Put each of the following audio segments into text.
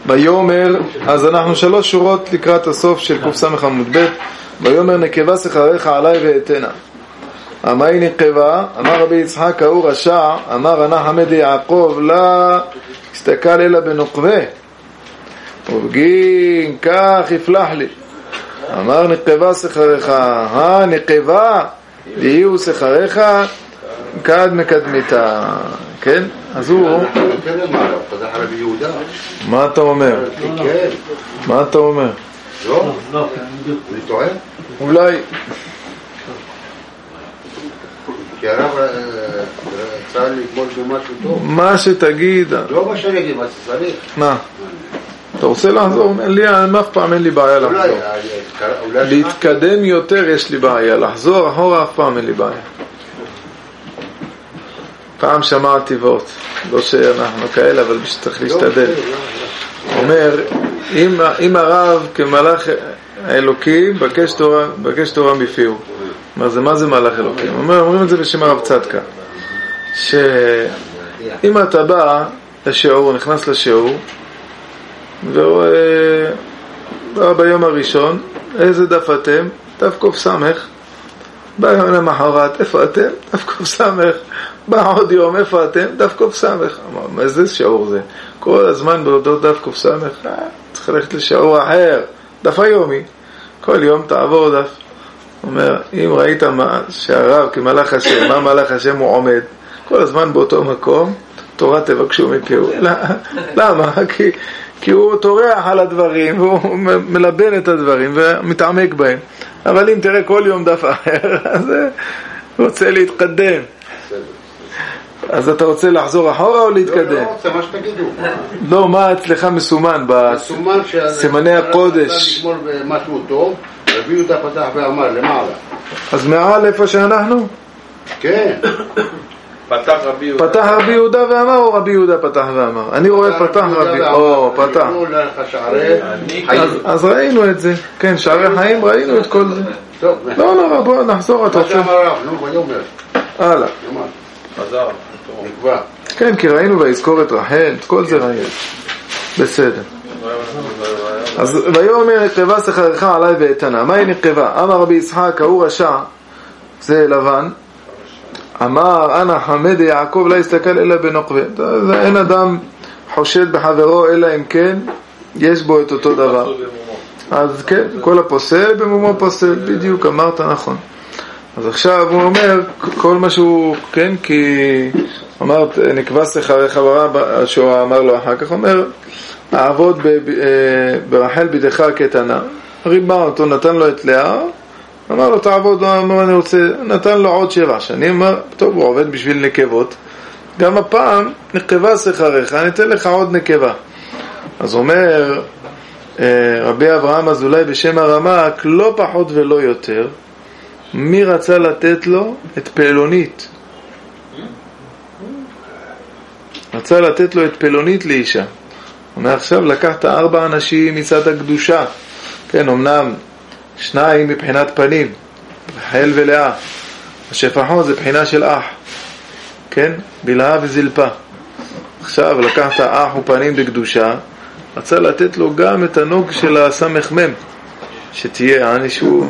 ויאמר, אז אנחנו 3 שורות לקראת הסוף של קס"ח עמוד ב'. ויאמר נקבה שכרך עלי ואתנה. אמי נקבה, אמר רבי יצחק ההוא רשע, אמר אנא חמד יעקב לא הסתכל אלא בנוקבה ובגין כך יפלח לי. אמר נקבה שכרך, נקבה יהיו שכרך כד מקדמיתה. כן? אז הוא מה אתה אומר? מה אתה אומר? לא, אני טועה? אולי כי הרב רצה לגמול במשהו טוב. מה שתגיד. לא מה שאני אגיד, מה שצריך. מה? אתה רוצה לחזור? אף פעם אין לי בעיה לחזור. להתקדם יותר יש לי בעיה, לחזור אחורה אף פעם אין לי בעיה. פעם שמעתי ואות, לא שאנחנו כאלה, אבל צריך להשתדל. אומר, אם הרב כמלאך האלוקי בקש תורה מפיהו. מה זה מלאך אלוקים? אומרים את זה בשם הרב צדקה, שאם אתה בא לשיעור, נכנס לשיעור ורואה ביום הראשון איזה דף אתם? דף קס"ח. ביום למחרת איפה אתם? דף קס"ח. בא עוד יום איפה אתם? דף קס"ח. איזה שיעור זה? כל הזמן באותו דף קס"ח. צריך ללכת לשיעור אחר, דף היומי. כל יום תעבור דף. אומר, אם ראית שהרב כמלאך השם, מה מלאך השם הוא עומד כל הזמן באותו מקום, תורה תבקשו מפיהו. למה? כי הוא תורח על הדברים והוא מלבן את הדברים ומתעמק בהם. אבל אם תראה כל יום דף אחר, אז הוא רוצה להתקדם. אז אתה רוצה לחזור אחורה או להתקדם? לא רוצה, מה שתגידו. לא, מה אצלך מסומן בסימני הקודש? לגמול במשהו טוב, רבי יהודה פתח ואמר למעלה. אז מעל איפה שאנחנו? כן. פתח רבי יהודה ואמר או רבי יהודה פתח ואמר? אני רואה פתח רבי, פתח. אז ראינו את זה. כן, שערי חיים ראינו את כל זה. לא, בוא נחזור. אתה רוצה? מה שאמר רב, נו, ויאמר. הלאה. חזר, נקבע. כן, כי ראינו ויזכור את רחל, את כל זה ראינו. בסדר. אז ויאמר נקבה שכרך עלי ואתנה. מהי נקבה? אמר רבי יצחק ההוא רשע, זה לבן, אמר אנא חמד יעקב לא הסתכל אלא בנוקבה. אין אדם חושד בחברו אלא אם כן יש בו את אותו דבר. אז כן, כל הפוסל במומו פוסל. בדיוק אמרת נכון. אז עכשיו הוא אומר כל משהו, כן, כי אמרת נקבה שכרך שהוא אמר לו אחר כך, אומר העבוד ברחל בידך קטנה, ריבה אותו, נתן לו את לאה, אמר לו תעבוד, אמר אני רוצה, נתן לו עוד 7 שנים, אמר טוב, הוא עובד בשביל נקבות, גם הפעם נקבה שכרך, אני אתן לך עוד נקבה. אז אומר רבי אברהם אזולאי בשם הרמ"ק, לא פחות ולא יותר, מי רצה לתת לו את פלונית? רצה לתת לו את פלונית לאישה. אומר עכשיו לקחת 4 אנשים מצד הקדושה, כן, אמנם 2 מבחינת פנים, רחל ולאה, השפחות זה בחינה של אח, כן, בלהה וזלפה. עכשיו לקחת אח ופנים בקדושה, רצה לתת לו גם את הנוג של הסמ"ם, שתהיה ענישו.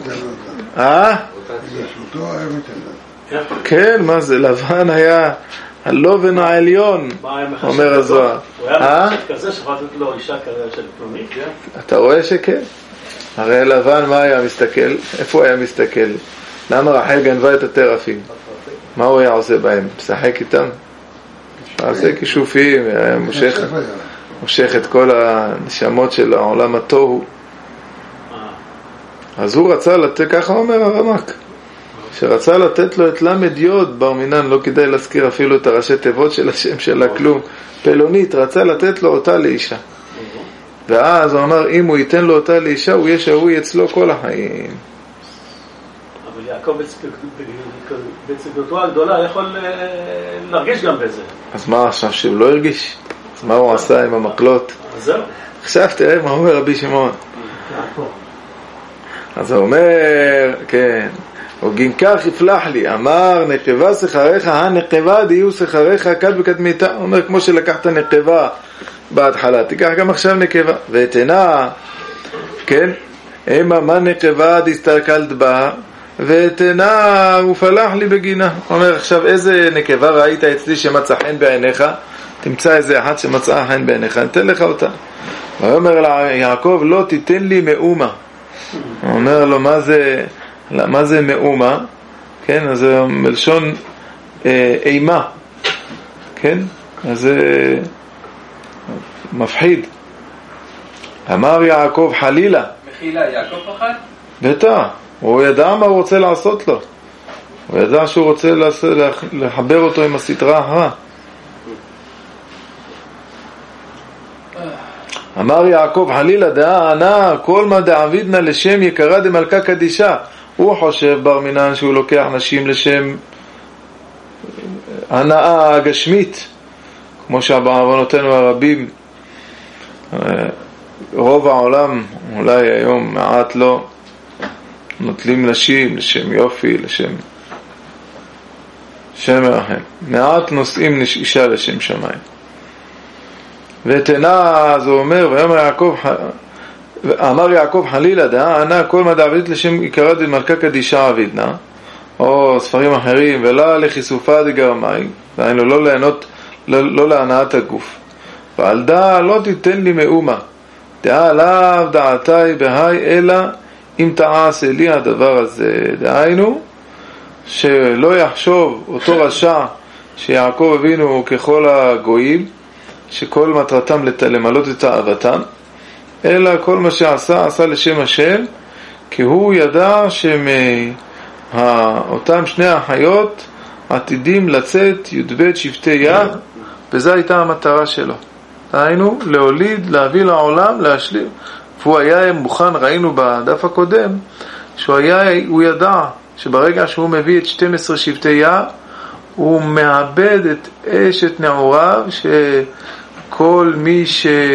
כן, מה זה? לבן היה הלובן העליון, אומר הזוהר. הוא היה כזה שחררת לו אישה כזה של פלונית? אתה רואה שכן. הרי לבן מה היה מסתכל? איפה הוא היה מסתכל? למה רחל גנבה את הטרפים? מה הוא היה עושה בהם? משחק איתם? עושה כישופים, מושך את כל הנשמות של העולם התוהו. אז הוא רצה לתת, ככה אומר הרמ"ק, שרצה לתת לו את למד יוד בר מינן, לא כדאי להזכיר אפילו את הראשי תיבות של השם שלה כלום, פלונית, רצה לתת לו אותה לאישה. ואז הוא אמר אם הוא ייתן לו אותה לאישה הוא יהיה שבוי אצלו כל החיים. אבל יעקב בצדקתו הגדולה יכול להרגיש גם בזה. אז מה עכשיו שהוא לא הרגיש? אז מה הוא עשה עם המקלות? זהו. עכשיו תראה מה אומר רבי שמעון. אז הוא אומר, כן, או גינקח יפלח לי, אמר נקבה שכריך, הנקבה דיהו שכריך כד בקדמיתה. הוא אומר כמו שלקחת נקבה בהתחלה, תיקח גם עכשיו נקבה. ותנה, כן, אמה מה נקבה דסתכלת בה, ותנה ופלח לי בגינה. הוא אומר עכשיו איזה נקבה ראית אצלי שמצא חן בעיניך, תמצא איזה אחת שמצאה חן בעיניך, נתן לך אותה. ואומר יעקב לא תיתן לי מאומה. הוא אומר לו מה זה מאומה? כן, אז זה מלשון אימה, כן, אז זה מפחיד. אמר יעקב חלילה. מחילה, יעקב פחד? בטח, הוא ידע מה הוא רוצה לעשות לו, הוא ידע שהוא רוצה לחבר אותו עם הסתרה הרע. אמר יעקב חלילה דעה ענה כל מה דעבידנה לשם יקרה דמלכה קדישה. הוא חושב בר מינן שהוא לוקח נשים לשם הנאה גשמית, כמו שבעוונותינו הרבים רוב העולם, אולי היום מעט לא, נוטלים נשים לשם יופי, לשם מרחם. מעט נושאים אישה לשם שמיים. ותנה, אז הוא אומר, אמר יעקב חלילה דעה ענה כל מה דעביד לשם יקרא דמלכה קדישה עבידנה, או ספרים אחרים, ולא לחיסופה דגרמי, דהיינו לא ליהנות, לא להנאת הגוף. ועל דעה לא תיתן לי מאומה, דעה עליו דעתי בהי אלא אם תעשה לי הדבר הזה. דהיינו שלא יחשוב אותו רשע שיעקב אבינו ככל הגויים שכל מטרתם למלות את אהבתם, אלא כל מה שעשה עשה לשם השם, כי הוא ידע שאותם שני החיות עתידים לצאת י"ב שבטי יד, וזו הייתה המטרה שלו, דהיינו להוליד, להביא לעולם, להשלים. והוא היה מוכן, ראינו בדף הקודם שהוא ידע שברגע שהוא מביא את 12 שבטי יד הוא מאבד את אשת נעוריו, שכל מי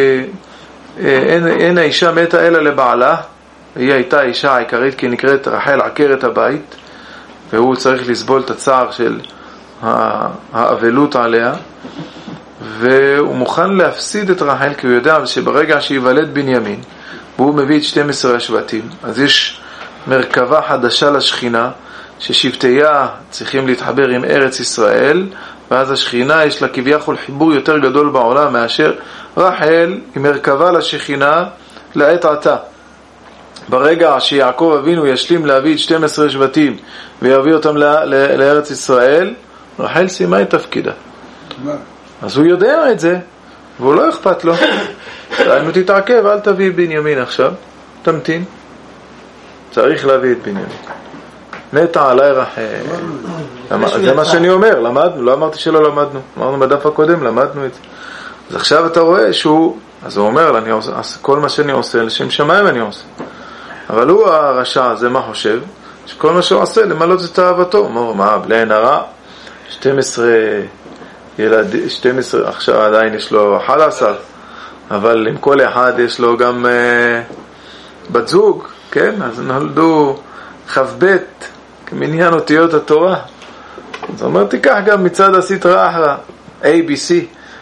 אין האישה מתה אלא לבעלה, היא הייתה האישה העיקרית כי נקראת רחל עקרת הבית, והוא צריך לסבול את הצער של האבלות עליה, והוא מוכן להפסיד את רחל כי הוא יודע שברגע שיוולד בנימין והוא מביא את 12 השבטים, אז יש מרכבה חדשה לשכינה, ששבטיה צריכים להתחבר עם ארץ ישראל, ואז השכינה יש לה כביכול חיבור יותר גדול בעולם מאשר רחל היא מרכבה לשכינה לעת עתה. ברגע שיעקב אבינו ישלים להביא את 12 שבטים ויביא אותם לארץ ישראל, רחל סיימה את תפקידה. אז הוא יודע את זה והוא לא אכפת לו, דהיינו תתעכב, אל תביא בנימין עכשיו, תמתין, צריך להביא את בנימין. מתה עליי רחל. זה מה שאני אומר, למדנו, לא אמרתי שלא למדנו, אמרנו בדף הקודם, למדנו את זה. אז עכשיו אתה רואה שהוא, אז הוא אומר, כל מה שאני עושה לשם שמיים אני עושה. אבל הוא הרשע הזה, מה חושב? שכל מה שהוא עושה למלות את אהבתו. הוא אומר, מה, בלי עין הרע? 12 ילדים, 12, עכשיו עדיין יש לו 11, אבל עם כל אחד יש לו גם בת זוג, כן? אז נולדו חבית כמניין אותיות התורה. זאת אומרת, תיקח גם מצד הסתרה אחרה, ABC,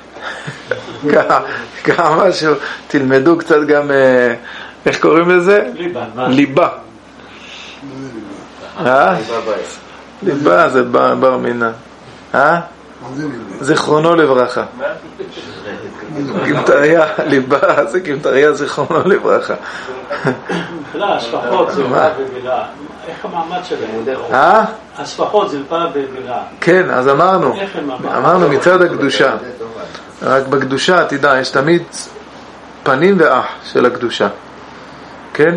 ככה משהו, תלמדו קצת גם, איך קוראים לזה? ליבה. ליבה זה בר מינה. זיכרונו לברכה. כמתריה, ליבה זה כמתריה זיכרונו לברכה. לא, השפחות זה פעם בבילה. איך המעמד שלהם? השפחות זה פעם בבילה. כן, אז אמרנו מצד הקדושה. רק בקדושה, תדע, יש תמיד פנים ואח של הקדושה. כן?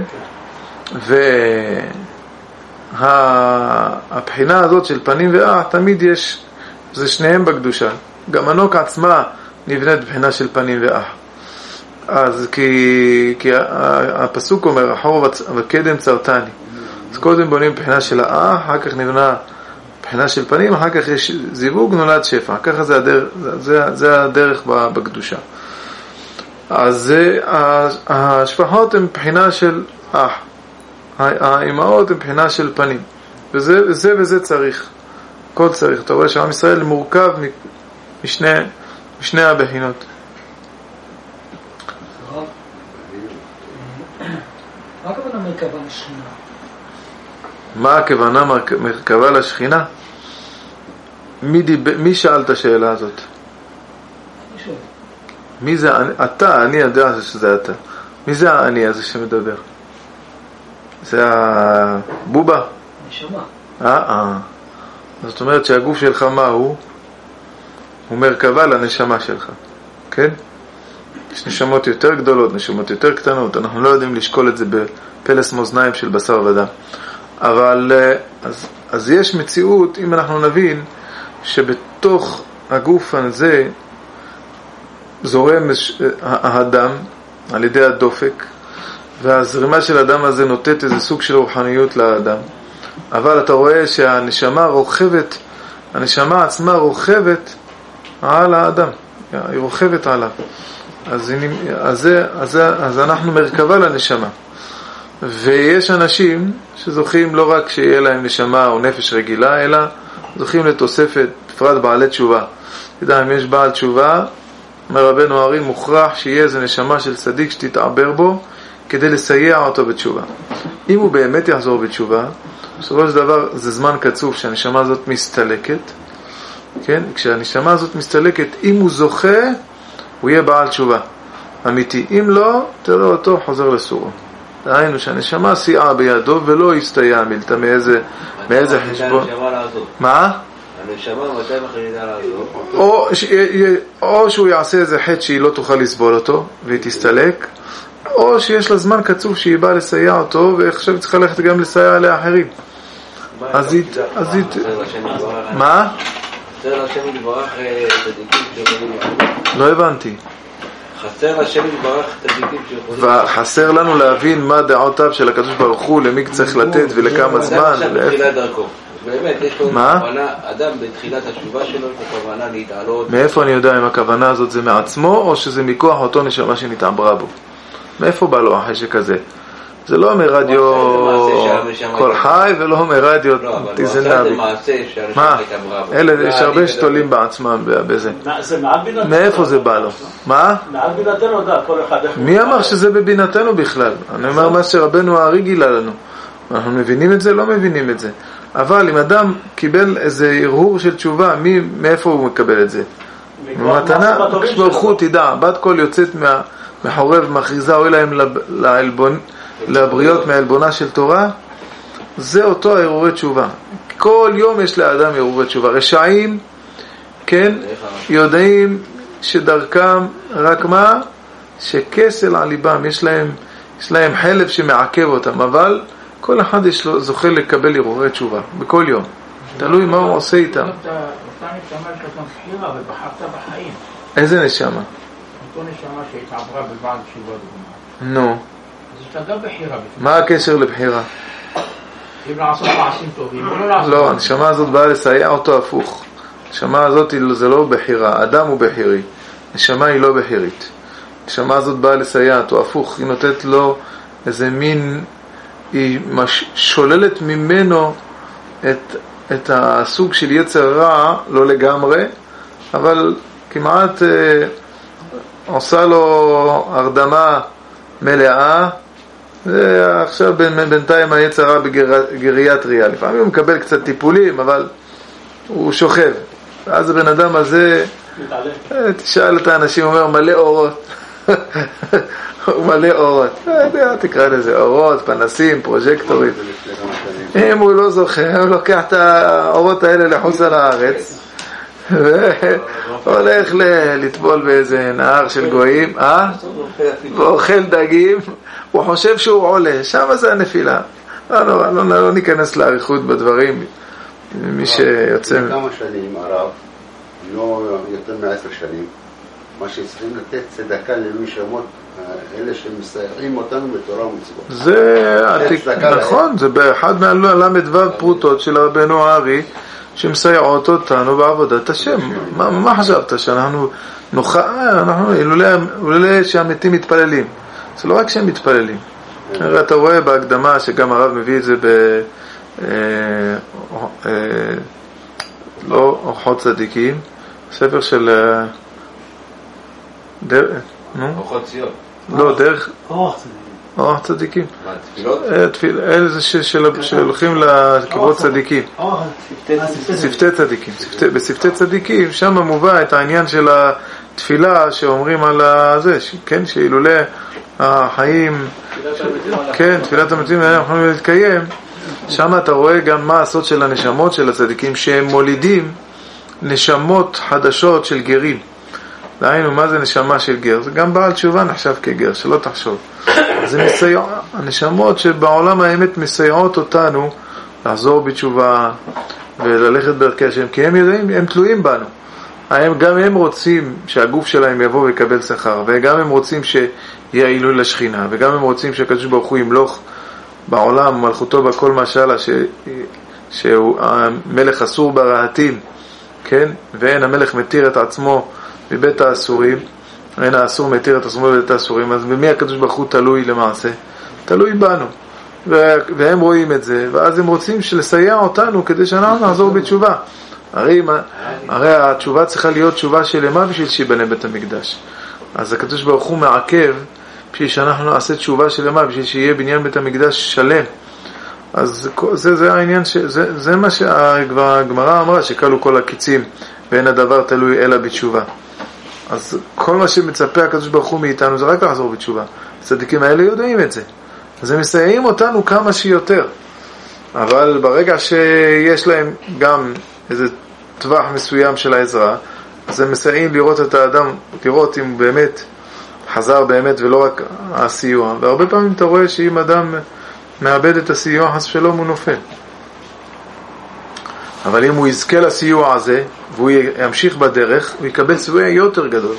והבחינה הזאת של פנים ואח תמיד יש, זה שניהם בקדושה. גם הנוק עצמה נבנית בבחינה של פנים ואח. אז כי הפסוק אומר, החור וקדם צרתני. אז קודם בונים בחינה של האח, אחר כך נבנה בחינה של פנים, אחר כך יש זיווג, נולד שפע. ככה זה הדרך בקדושה. אז השפחות הן בחינה של אח, האימהות הן בחינה של פנים. וזה צריך. הכל צריך. אתה רואה שעם ישראל מורכב משני הבחינות. מה הכוונה מרכבה לשכינה? מה הכוונה מרכבה לשכינה? מי שאל את השאלה הזאת? מי זה? אתה, אני יודע שזה אתה. מי זה האני הזה שמדבר? זה הבובה? נשמה. זאת אומרת שהגוף שלך מה הוא? הוא מרכבה לנשמה שלך. כן? יש נשמות יותר גדולות, נשמות יותר קטנות. אנחנו לא יודעים לשקול את זה בפלס מאזניים של בשר ודם. אבל אז יש מציאות, אם אנחנו נבין שבתוך הגוף הזה זורם האדם על ידי הדופק, והזרימה של האדם הזה נותנת איזה סוג של רוחניות לאדם. אבל אתה רואה שהנשמה רוכבת, הנשמה עצמה רוכבת על האדם, היא רוכבת עליו. אז אנחנו מרכבה לנשמה. ויש אנשים שזוכים לא רק שיהיה להם נשמה או נפש רגילה, אלא זוכים לתוספת, בפרט בעלי תשובה. תדע, אם יש בעל תשובה, אומר רבנו הארי, מוכרח שיהיה איזה נשמה של צדיק שתתעבר בו כדי לסייע אותו בתשובה. אם הוא באמת יחזור בתשובה, בסופו של דבר זה זמן קצוב שהנשמה הזאת מסתלקת. כן? כשהנשמה הזאת מסתלקת, אם הוא זוכה, הוא יהיה בעל תשובה אמיתי. אם לא, תראה אותו חוזר לסורו. דהיינו שהנשמה סייעה בידו ולא הסתייע מילתא מאיזה חשבון. מה? הנשמה מתי מחליטה לעזור? או שהוא יעשה איזה חטא שהיא לא תוכל לסבול אותו והיא תסתלק, או שיש לה זמן קצוב שהיא באה לסייע אותו ועכשיו צריכה ללכת גם לסייע לאחרים. אז היא... מה? חסר לשם יתברך צדיקים שיכולים לעזור? לא הבנתי. חסר לשם יתברך צדיקים שיכולים לעזור? וחסר לנו להבין מה דעותיו של הקדוש ברוך הוא, למי צריך לתת ולכמה זמן. אדם עכשיו בתחילת דרכו. באמת, יש לו כוונה, אדם בתחילת התשובה שלו, יש לו כוונה להתעלות. מאיפה אני יודע אם הכוונה הזאת זה מעצמו, או שזה מכוח אותו נשמה שנתעברה בו? מאיפה בא לו החשק הזה? זה לא מרדיו כל חי ולא מרדיו תיזנבי. מה? אלה, יש הרבה שתולים בעצמם בזה. מאיפה זה בא לו? מה? מעל בינתנו יודע, כל אחד. מי אמר שזה בבינתנו בכלל? אני אומר מה שרבנו הארי גילה לנו. אנחנו מבינים את זה? לא מבינים את זה. אבל אם אדם קיבל איזה הרהור של תשובה, מאיפה הוא מקבל את זה? במתנה, כשברחו תדע, בת קול יוצאת מחורב, מכריזה אוי להם לבריות מהעלבונה של תורה, זה אותו הרהורי תשובה. כל יום יש לאדם הרהורי תשובה. רשעים, כן, יודעים שדרכם רק מה? שכסל על ליבם, יש להם חלב שמעכב אותם, אבל כל אחד יש לו זוכה לקבל הרהורי תשובה, בכל יום. תלוי מה הוא עושה איתם. אותה נשמה שאתה בחירה ובחרת בחיים. איזה נשמה? אותו נשמה שהתעברה בבעל תשובה דוגמה. נו. אז יש לה גם בחירה. מה הקשר לבחירה? אם לעשות מעשים טובים. לא, הנשמה הזאת באה לסייע אותו הפוך. הנשמה הזאת זה לא בחירה, אדם הוא בחירי. נשמה היא לא בחירית. הנשמה הזאת באה לסייע אותו הפוך. היא נותנת לו איזה מין, היא שוללת ממנו את הסוג של יצר רע, לא לגמרי, אבל כמעט עושה לו הרדמה מלאה, ועכשיו בינתיים היצר רע בגריאטריה. לפעמים הוא מקבל קצת טיפולים, אבל הוא שוכב. ואז הבן אדם הזה, תשאל את האנשים, הוא אומר מלא אורות. הוא מלא אורות. תקרא לזה אורות, פנסים, פרוז'קטורים. אם הוא לא זוכה, הוא לוקח את האורות האלה לחוץ על הארץ והולך לטבול באיזה נהר של גויים, ואוכל דגים. הוא חושב שהוא עולה, שם זה הנפילה. לא ניכנס לאריכות בדברים. מי שיוצא כמה שנים הרב, לא יותר מ10 שנים, מה שצריכים לתת צדקה למי שמות, אלה שמסייעים אותנו בתורה ומצוות. זה נכון, זה באחד מהל"ו פרוטות של רבנו הארי שמסייעות אותנו בעבודת השם. מה חשבת שאנחנו אילולא שהמתים מתפללים? זה לא רק שהם מתפללים. אתה רואה בהקדמה שגם הרב מביא את זה לא אורחות צדיקים, ספר של אורחות ציון. לא, דרך אורח צדיקים. אלה שהולכים לקברות צדיקים, שפתי צדיקים. בשפתי צדיקים שם מובא את העניין של התפילה שאומרים על זה, כן, שאילולא החיים, כן, תפילת המתים יכולים להתקיים. שם אתה רואה גם מה הסוד של הנשמות של הצדיקים, שהם מולידים נשמות חדשות של גרים. דהיינו, מה זה נשמה של גר? זה גם בעל תשובה נחשב כגר, שלא תחשוב. זה הנשמות שבעולם האמת מסייעות אותנו לחזור בתשובה וללכת בדרכי השם, כי הם יודעים, הם תלויים בנו. גם הם רוצים שהגוף שלהם יבוא ויקבל שכר, וגם הם רוצים שיעילו לשכינה, וגם הם רוצים שהקדוש ברוך הוא ימלוך בעולם מלכותו בכל משלה, שהוא המלך אסור ברעתים, כן? ואין המלך מתיר את עצמו מבית האסורים, אין האסור מתיר את עצמו בבית האסורים. אז במי הקדוש ברוך הוא תלוי למעשה? תלוי בנו, והם רואים את זה, ואז הם רוצים לסייע אותנו כדי שאנחנו נחזור בתשובה. הרי התשובה צריכה להיות תשובה שלמה בשביל שיבנה בית המקדש. אז הקדוש ברוך הוא מעכב בשביל שאנחנו נעשה תשובה שלמה, בשביל שיהיה בניין בית המקדש שלם. אז זה העניין, זה מה שהגמרא אמרה, שקלו כל הקיצים ואין הדבר תלוי אלא בתשובה. אז כל מה שמצפה הקדוש ברוך הוא מאיתנו זה רק לחזור בתשובה. הצדיקים האלה יודעים את זה, אז הם מסייעים אותנו כמה שיותר. אבל ברגע שיש להם גם איזה טווח מסוים של העזרה, אז הם מסייעים לראות את האדם, לראות אם באמת חזר באמת ולא רק הסיוע. והרבה פעמים אתה רואה שאם אדם מאבד את הסיוע, חס ושלום הוא נופל. אבל אם הוא יזכה לסיוע הזה והוא ימשיך בדרך, הוא יקבל סיוע יותר גדול.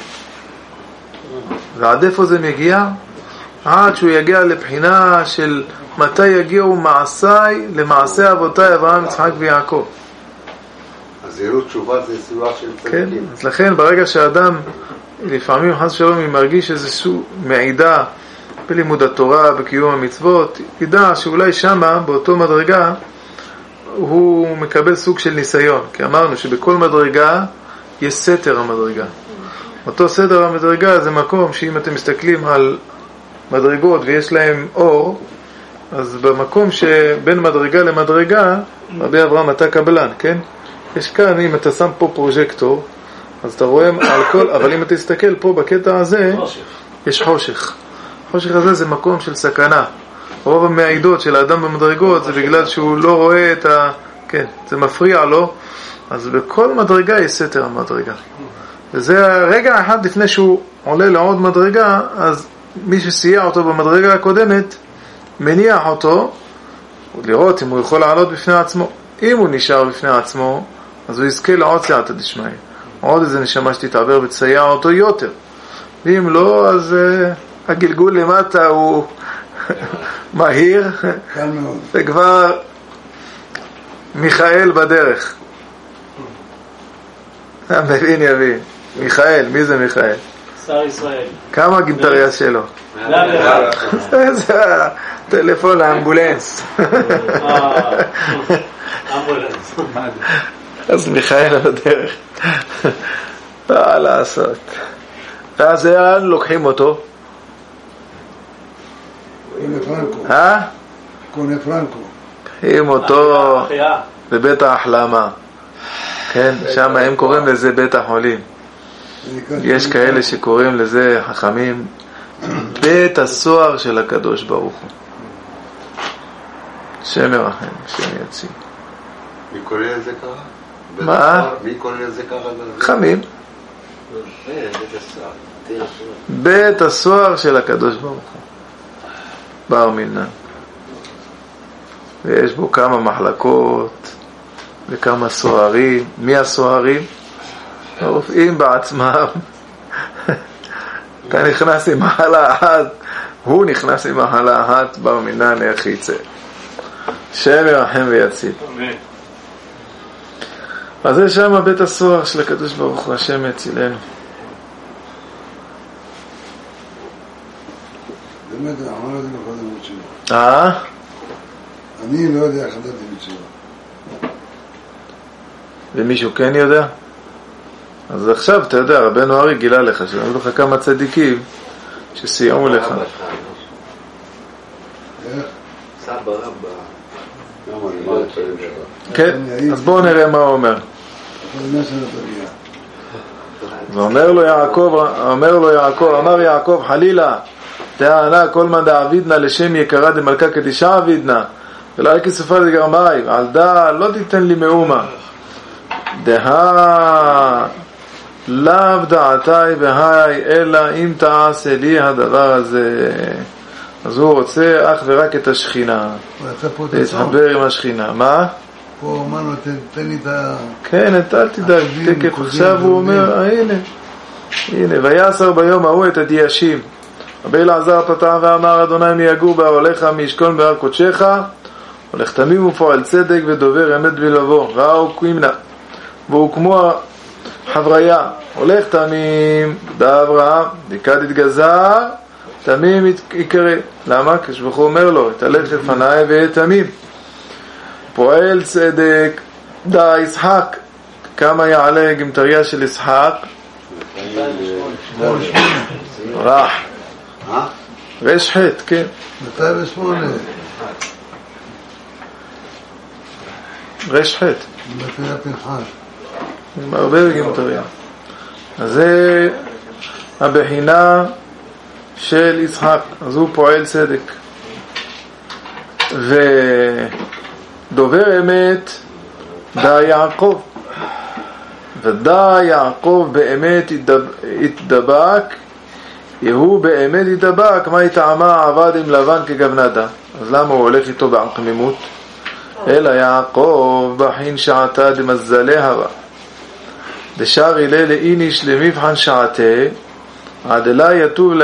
ועד איפה זה מגיע? עד שהוא יגיע לבחינה של מתי יגיעו מעשיי למעשה אבותיי אברהם, יצחק ויעקב. הזהירות תשובה זה סיוע של צדיקים. כן, אז לכן ברגע שאדם לפעמים חס ושלום מרגיש איזשהו מעידה בלימוד התורה, בקיום המצוות, ידע שאולי שמה באותו מדרגה הוא מקבל סוג של ניסיון, כי אמרנו שבכל מדרגה יש סתר המדרגה. אותו סתר המדרגה זה מקום שאם אתם מסתכלים על מדרגות ויש להם אור, אז במקום שבין מדרגה למדרגה, רבי אברהם אתה קבלן, כן? יש כאן, אם אתה שם פה פרוז'קטור, אז אתה רואה על כל, אבל אם אתה תסתכל פה בקטע הזה, יש חושך. החושך הזה זה מקום של סכנה. רוב המעידות של האדם במדרגות זה בגלל שהוא לא רואה את כן, זה מפריע לו, אז בכל מדרגה יש סתר המדרגה. וזה הרגע אחד לפני שהוא עולה לעוד מדרגה, אז מי שסייע אותו במדרגה הקודמת, מניח אותו, לראות אם הוא יכול לעלות בפני עצמו. אם הוא נשאר בפני עצמו, אז הוא יזכה לעוד סייעתא דשמיא. עוד איזה נשמה שתתעבר ותסייע אותו יותר. ואם לא, אז הגלגול למטה הוא מהיר, וכבר מיכאל בדרך. המבין יבין. מיכאל, מי זה מיכאל? שר ישראל. כמה גימטריה שלו? זה הטלפון לאמבולנס. אמבולנס. אז מיכאל בדרך. לא לעשות. ואז לאן לוקחים אותו? קונה פרנקו. לוקחים אותו בבית ההחלמה. כן, שם הם קוראים לזה בית החולים. יש כאלה שקוראים לזה חכמים בית הסוהר של הקדוש ברוך הוא. שם מרחם, שם יציב. מי קורא לזה ככה? מה? מי קורא לזה ככה? חכמים. בית הסוהר של הקדוש ברוך הוא. בר מינן. ויש בו כמה מחלקות וכמה סוהרים. מי הסוהרים? הרופאים בעצמם. אתה נכנס עם מחלה אחת, הוא נכנס עם מחלה אחת, בר מינן איך יצא. שם ירחם ויציל. אז זה שם בית הסוהר של הקדוש ברוך הוא, השם יצילנו. באמת, אמר את זה בכל דמות שלו. אני לא יודע, חדרתי בתשובה. ומישהו כן יודע? אז עכשיו אתה יודע, רבנו ארי גילה לך, שאומרו לך כמה צדיקים שסייעו לך. סבא רבא. כן, אז בואו נראה מה הוא אומר. ואומר לו יעקב, אמר יעקב חלילה תענה כל מה דעבידנה לשם יקרה דמלכה קדישה עבידנה ולא כסופה דגרמי על דע לא תיתן לי מאומה דהה לאו דעתי והי אלא אם תעשה לי הדבר הזה. אז הוא רוצה אך ורק את השכינה, להתחבר עם השכינה. מה? פה אמרנו תן לי את ה... כן, אל תדאג, תקף. עכשיו הוא אומר, הנה, ויעשר ביום ההוא את הדיישים. רבי אלעזר פתח ואמר, אדוני מי יגור באוהליך מישכון בהר קודשך, הולך תמים ופועל צדק ודובר אמת בלבבו. ראו קימנה, והוקמו חבריה, הולך תמים, דא אברהם, דקד התגזר, תמים יקרא. למה? כשבחו אומר לו, תלך לפניי והיה תמים. פועל צדק, דא ישחק. כמה יעלה גמטריה של ישחק? רח. רש חט, כן. 208. רש חט. בתפילה פנחס. הרבה גמטריה. אז זה הבחינה של יצחק. אז הוא פועל צדק. ודובר אמת דא יעקב. ודא יעקב באמת התדבק, יהוא באמת התדבק, מה יטעמה עבד עם לבן כגבנדה. אז למה הוא הולך איתו בעקמימות? אלא יעקב בחין שעתה דמזלה הווה דשר אילה לאיניש למבחן שעתה עד אלה יטוב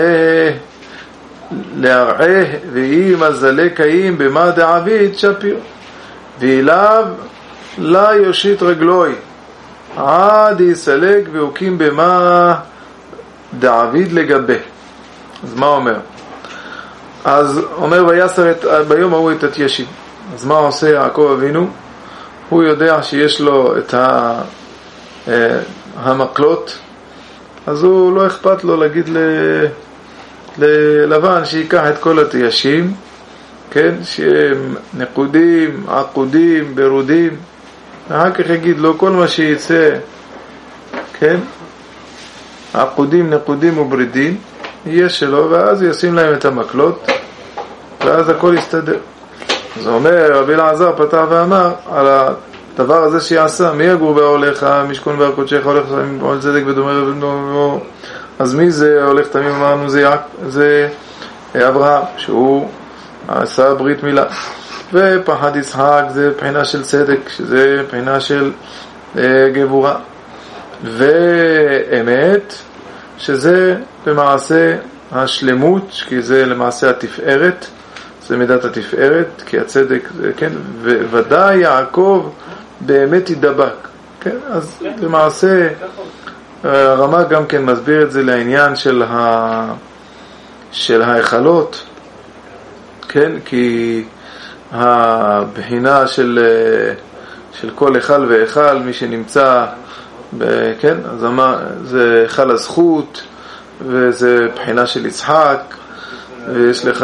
להרעה ואי מזלה קיים במה דעביד שפיר ואליו לא יושיט רגלוי עד יסלק והוקים במה דעביד לגבי. אז מה אומר? אז אומר ויסר ביום ההוא את התיישים. אז מה עושה יעקב אבינו? הוא יודע שיש לו את המקלות, אז הוא לא אכפת לו להגיד ללבן שיקח את כל התיישים, כן, שהם נקודים, עקודים, ברודים, ואחר כך יגיד לו כל מה שיצא, כן, עקודים, נקודים וברידים, יהיה שלו, ואז ישים להם את המקלות, ואז הכל יסתדר. אז הוא אומר, רבי אלעזר פתח ואמר על הדבר הזה שיעשה, מי יגור באוהליך, משכון בהר קודשך, הולך תמים פועל צדק ודומה ובנו. אז מי זה הולך תמים? אמרנו זה אברהם, שהוא עשה ברית מילה. ופחד יצחק זה בחינה של צדק, שזה בחינה של גבורה. ואמת, שזה למעשה השלמות, כי זה למעשה התפארת, זה מידת התפארת, כי הצדק, כן, וודאי יעקב באמת ידבק, כן, אז למעשה הרמ"א גם כן מסביר את זה לעניין של ההיכלות, כן, כי הבחינה של כל היכל והיכל, מי שנמצא, כן, אז זה היכל הזכות, וזה בחינה של יצחק, ויש לך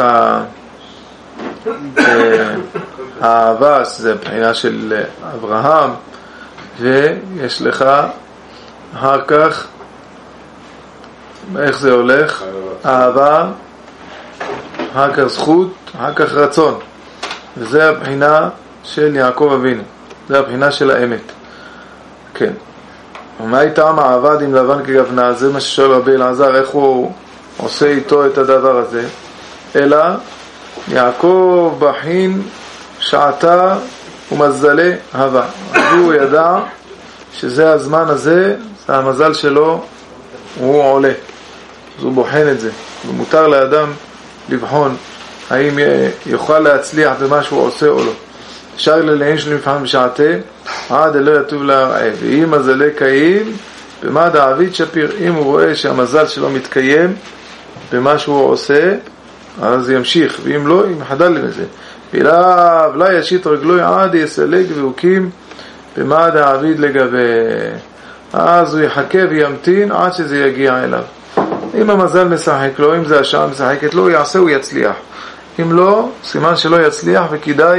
האהבה, שזה בחינה של אברהם, ויש לך אחר כך, איך זה הולך? אהבה, אחר כך זכות, אחר כך רצון, וזה הבחינה של יעקב אבינו, זה הבחינה של האמת. כן. ומה איתם העבד עם לבן כגבנה? זה מה ששואל רבי אלעזר, איך הוא עושה איתו את הדבר הזה? אלא יעקב בחין שעתה ומזלה הווה. אז הוא ידע שזה הזמן הזה, זה המזל שלו, הוא עולה. אז הוא בוחן את זה. ומותר לאדם לבחון האם יוכל להצליח במה שהוא עושה או לא. אפשר ללהן של מבחן בשעתה עד אלא יטוב להרעה ואם מזלה קיים במה דעביד שפיר. אם הוא רואה שהמזל שלו מתקיים במה שהוא עושה, אז ימשיך, ואם לא, ימחדל לזה. ואליו לא ישית רגלוי עד יסלג והוקים במה דעביד לגבי. אז הוא יחכה וימתין עד שזה יגיע אליו. אם המזל משחק לו, אם זה השעה משחקת לו, יעשה, הוא יצליח. אם לא, סימן שלא יצליח, וכדאי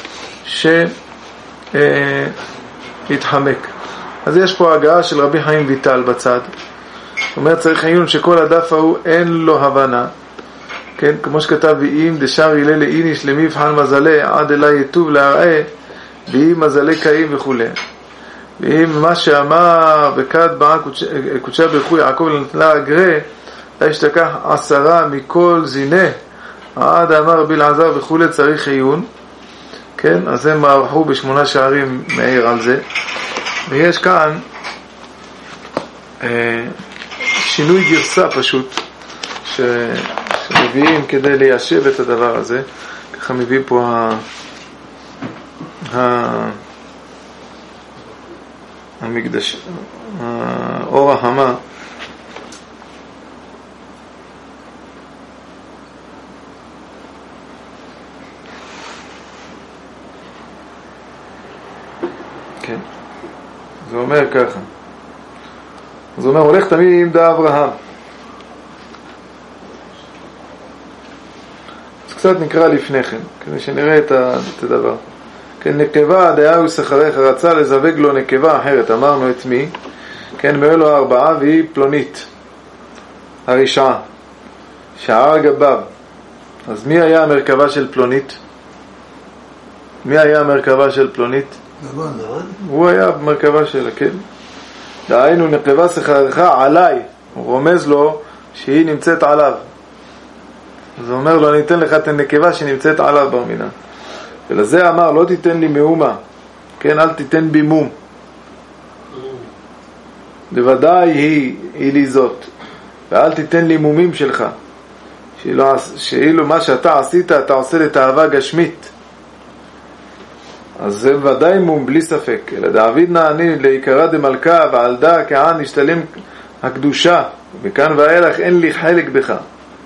שיתחמק. אז יש פה הגעה של רבי חיים ויטל בצד. זאת אומרת, צריך עיון שכל הדף ההוא אין לו הבנה. כן, כמו שכתב, ואם דשר הילה לאיניש למבחן מזלה עד אלי יטוב להראה, ואם מזלה קיים וכו'. ואם מה שאמר וכד באה קודשה ברכו יעקב לנטלה אגרה, השתכח 10 מכל זינה, עד אמר רבי אלעזר וכו', צריך עיון. כן, אז הם מערכו ב8 שערים מאיר על זה. ויש כאן שינוי גרסה פשוט שמביאים כדי ליישב את הדבר הזה. ככה מביא פה המקדש, אור החמה. כן, זה אומר ככה, זה אומר הולך תמיד עם דה אברהם. אז קצת נקרא לפני כן כדי שנראה את הדבר. כן, נקבה דאהו שכרך, רצה לזווג לו נקבה אחרת, אמרנו את מי? כן, מאו לו 4 והיא פלונית הרשעה שער גביו. אז מי היה המרכבה של פלונית? מי היה המרכבה של פלונית? הוא היה במרכבה שלה, כן. דהיינו נקבה שכרך עליי, הוא רומז לו שהיא נמצאת עליו. אז הוא אומר לו, אני אתן לך את הנקבה שנמצאת עליו ברמינה. ולזה אמר, לא תיתן לי מאומה, כן, אל תיתן בי מום. בוודאי היא לי זאת, ואל תיתן לי מומים שלך, שאילו מה שאתה עשית אתה עושה לתאווה גשמית. אז זה ודאי מום בלי ספק. אלא דוד נעני לעיקרה דמלכה, ועל דה כען נשתלם הקדושה, וכאן ואילך אין לי חלק בך.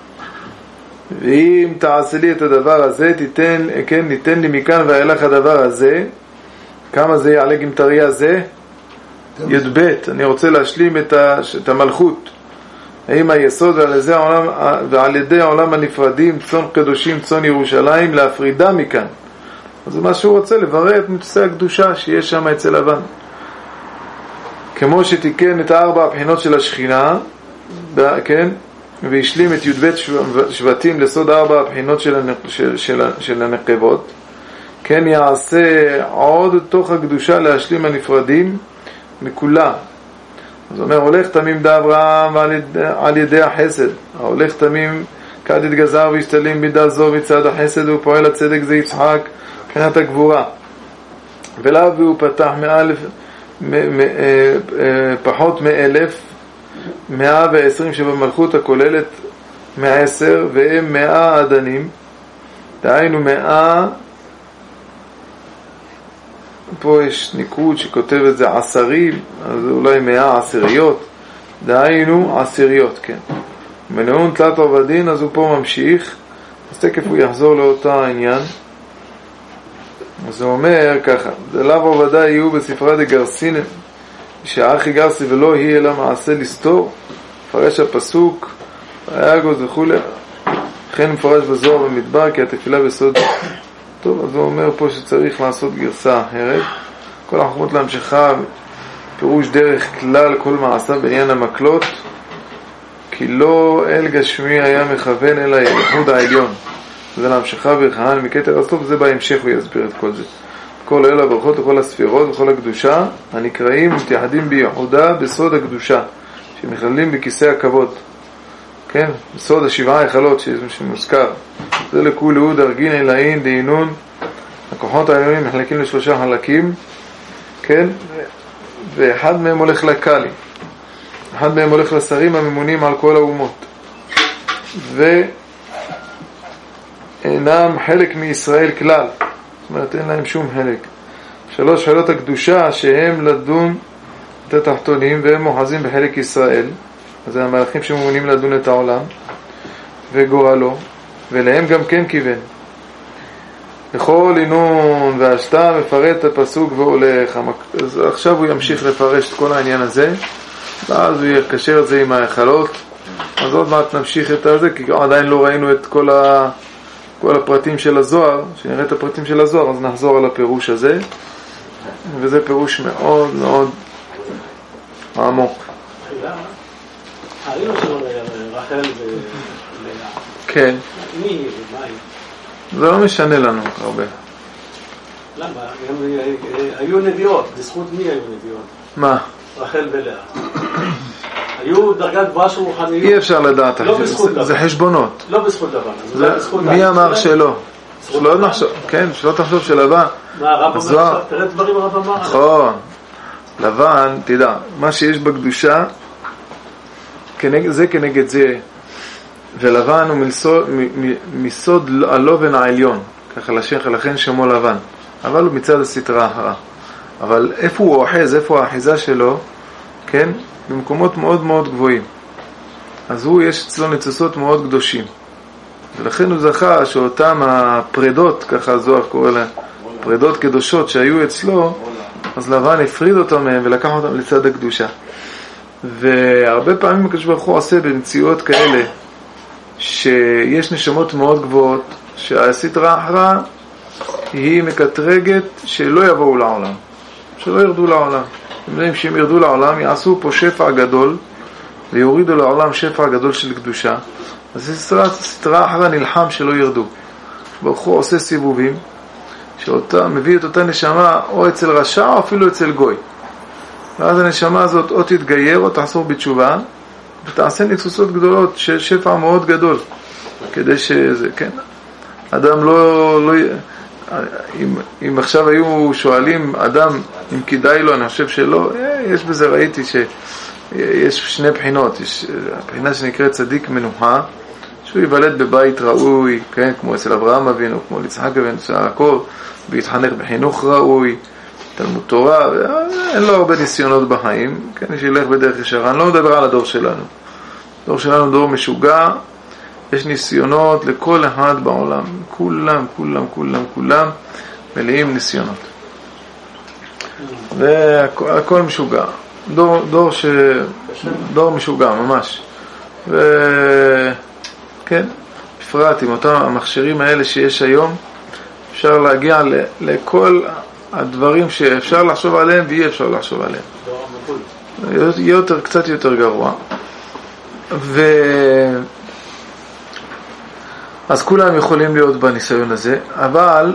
ואם תעשה לי את הדבר הזה, ניתן לי מכאן ואילך הדבר הזה. כמה זה יעלה גמטריה הזה? י"ב. אני רוצה להשלים את המלכות. האם היסוד ועל ידי העולם הנפרדים, צאן קדושים, צאן ירושלים, להפרידה מכאן. אז מה שהוא רוצה לברר את נושא הקדושה שיש שם אצל לבן. כמו שתיקן את 4 הבחינות של השכינה, כן? והשלים את י"ב שבטים לסוד 4 הבחינות של הנקבות, כן, יעשה עוד תוך הקדושה להשלים הנפרדים מכולה. אז אומר, הולך תמים דה אברהם על ידי החסד, ההולך תמים כד התגזר והשתלים בידה זו מצד החסד, הוא פועל הצדק זה יצחק מבחינת הגבורה. ולאו הוא פתח פחות מ1,120 שבמלכות הכוללת 110, והם 100 עדנים, דהיינו 100, פה יש ניקוד שכותב את זה 10, אז אולי 100 עשיריות, דהיינו 10, כן. מנעון תלת עובדין, אז הוא פה ממשיך, אז תכף הוא יחזור לאותה העניין. אז הוא אומר ככה, דלאו עובדה יהיו בספרה דגרסין, שהאחי גרסי ולא היא אלא מעשה לסתור, פרש הפסוק, היאגוז וכו'. לכן מפרש בזוהר במדבר, כי התפילה בסוד. טוב, אז הוא אומר פה שצריך לעשות גרסה אחרת. כל החוכמות להמשכה, פירוש דרך כלל כל מעשה בעניין המקלות, כי לא אל גשמי היה מכוון אלא ייחוד העליון. זה להמשכה וכהן מקטר. אז טוב, זה בהמשך הוא יסביר את כל זה. כל אלה הברכות וכל הספירות וכל הקדושה הנקראים ומתייחדים בייחודה בסוד הקדושה שמכללים בכיסא הכבוד, כן, בסוד 7 היכלות שמוזכר. זה לכול הוא דרגין אלאין דהינון, הכוחות העליונים מחלקים ל3 חלקים, כן, ואחד מהם הולך לקלי, אחד מהם הולך לשרים הממונים על כל האומות, ואינם חלק מישראל כלל, זאת אומרת אין להם שום חלק. 3 חילות הקדושה שהם לדון את התחתונים, והם מוחזים בחלק ישראל, אז זה המלאכים שממונים לדון את העולם וגורלו, ולהם גם כן כיוון. בכל עינון והשתה מפרט הפסוק והולך. אז עכשיו הוא ימשיך לפרש את כל העניין הזה, ואז הוא יקשר את זה עם ההיכלות. אז עוד מעט נמשיך את זה, כי עדיין לא ראינו את כל הפרטים של הזוהר. שנראה את הפרטים של הזוהר, אז נחזור על הפירוש הזה, וזה פירוש מאוד מאוד עמוק. ראינו שלו רחל ולאה. כן. מי? מה היא? זה לא משנה לנו הרבה. למה? היו נביאות. בזכות מי היו נביאות? מה? רחל ולאה. היו דרגת גבוהה של רוחניות. אי אפשר לדעת. לא בזכות לבן. זה חשבונות. לא בזכות לבן. מי אמר שלא? שלא נחשוב, כן, שלא תחשוב שלבן. מה הרב אומר עכשיו? תראה דברים הרב אמר. נכון. לבן, תדע, מה שיש בקדושה, זה כנגד זה. ולבן הוא מסוד הלובן העליון, ככה לכן שמו לבן, אבל הוא מצד הסתרה אחרה. אבל איפה הוא אוחז, איפה האחיזה שלו, כן? במקומות מאוד מאוד גבוהים. אז יש אצלו ניצוצות מאוד קדושים, ולכן הוא זכה שאותם הפרדות, ככה זוהר קורא לה, פרדות קדושות שהיו אצלו, אז לבן הפריד אותם מהם ולקח אותם לצד הקדושה. והרבה פעמים הקדוש ברוך הוא עושה במציאות כאלה שיש נשמות מאוד גבוהות שהסתרה האחרה היא מקטרגת שלא יבואו לעולם, שלא ירדו לעולם. אתם יודעים שהם ירדו לעולם יעשו פה שפע גדול ויורידו לעולם שפע גדול של קדושה. אז הסתרה האחרה נלחם שלא ירדו. ברוך הוא עושה סיבובים מביא את אותה נשמה או אצל רשע או אפילו אצל גוי, ואז הנשמה הזאת או תתגייר או תחזור בתשובה ותעשה ניצוצות גדולות של שפע מאוד גדול, כדי שזה, כן, אדם לא אם עכשיו היו שואלים אדם אם כדאי לו, אני חושב שלא. יש בזה, ראיתי שיש שני בחינות. יש הבחינה שנקראת צדיק מנוחה, שהוא ייוולד בבית ראוי, כן, כמו אצל אברהם אבינו, כמו יצחק אבינו, שהכל, ויתחנך בחינוך ראוי, תלמוד תורה, אין לו הרבה ניסיונות בחיים, כן, שילך בדרך ישרה. אני לא מדבר על הדור שלנו. הדור שלנו דור משוגע, יש ניסיונות לכל אחד בעולם, כולם מלאים ניסיונות, והכל משוגע, דור משוגע ממש. וכן, בפרט עם אותם המכשירים האלה שיש היום, אפשר להגיע לכל הדברים שאפשר לחשוב עליהם ואי אפשר לחשוב עליהם. קצת יותר גרוע. אז כולם יכולים להיות בניסיון הזה, אבל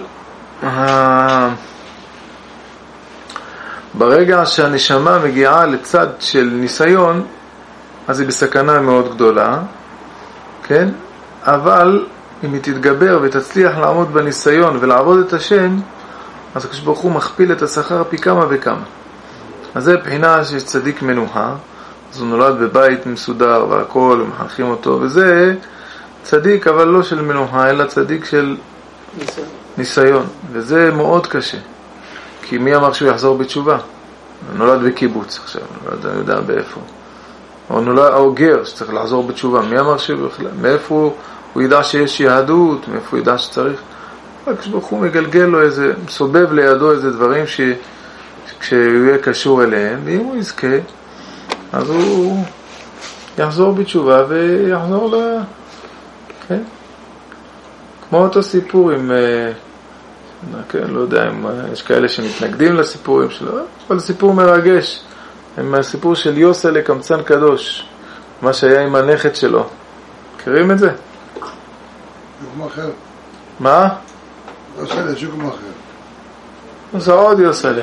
ברגע שהנשמה מגיעה לצד של ניסיון, אז היא בסכנה מאוד גדולה, כן? אבל אם היא תתגבר ותצליח לעמוד בניסיון ולעבוד את השם, אז הקדוש ברוך הוא מכפיל את השכר פי כמה וכמה. אז זה בחינה שיש צדיק מנוחה, אז הוא נולד בבית מסודר והכל, ומחנכים אותו, וזה צדיק, אבל לא של מנוחה, אלא צדיק של ניסיון. וזה מאוד קשה, כי מי אמר שהוא יחזור בתשובה? הוא נולד בקיבוץ עכשיו, לא יודע באיפה, או גר שצריך לחזור בתשובה. מי אמר מאיפה הוא ידע שיש יהדות, מאיפה הוא ידע שצריך? כשברוך הוא מגלגל לו איזה, מסובב לידו איזה דברים כשהוא יהיה קשור אליהם, ואם הוא יזכה אז הוא יחזור בתשובה ויחזור כן? כמו אותו סיפור עם, כן, לא יודע אם יש כאלה שמתנגדים לסיפורים שלו, אבל סיפור מרגש, עם הסיפור של יוסל קמצן קדוש, מה שהיה עם הנכד שלו. מכירים את זה? שוק אחר. מה? יוסל, שוק אחר. זה עוד יוסל.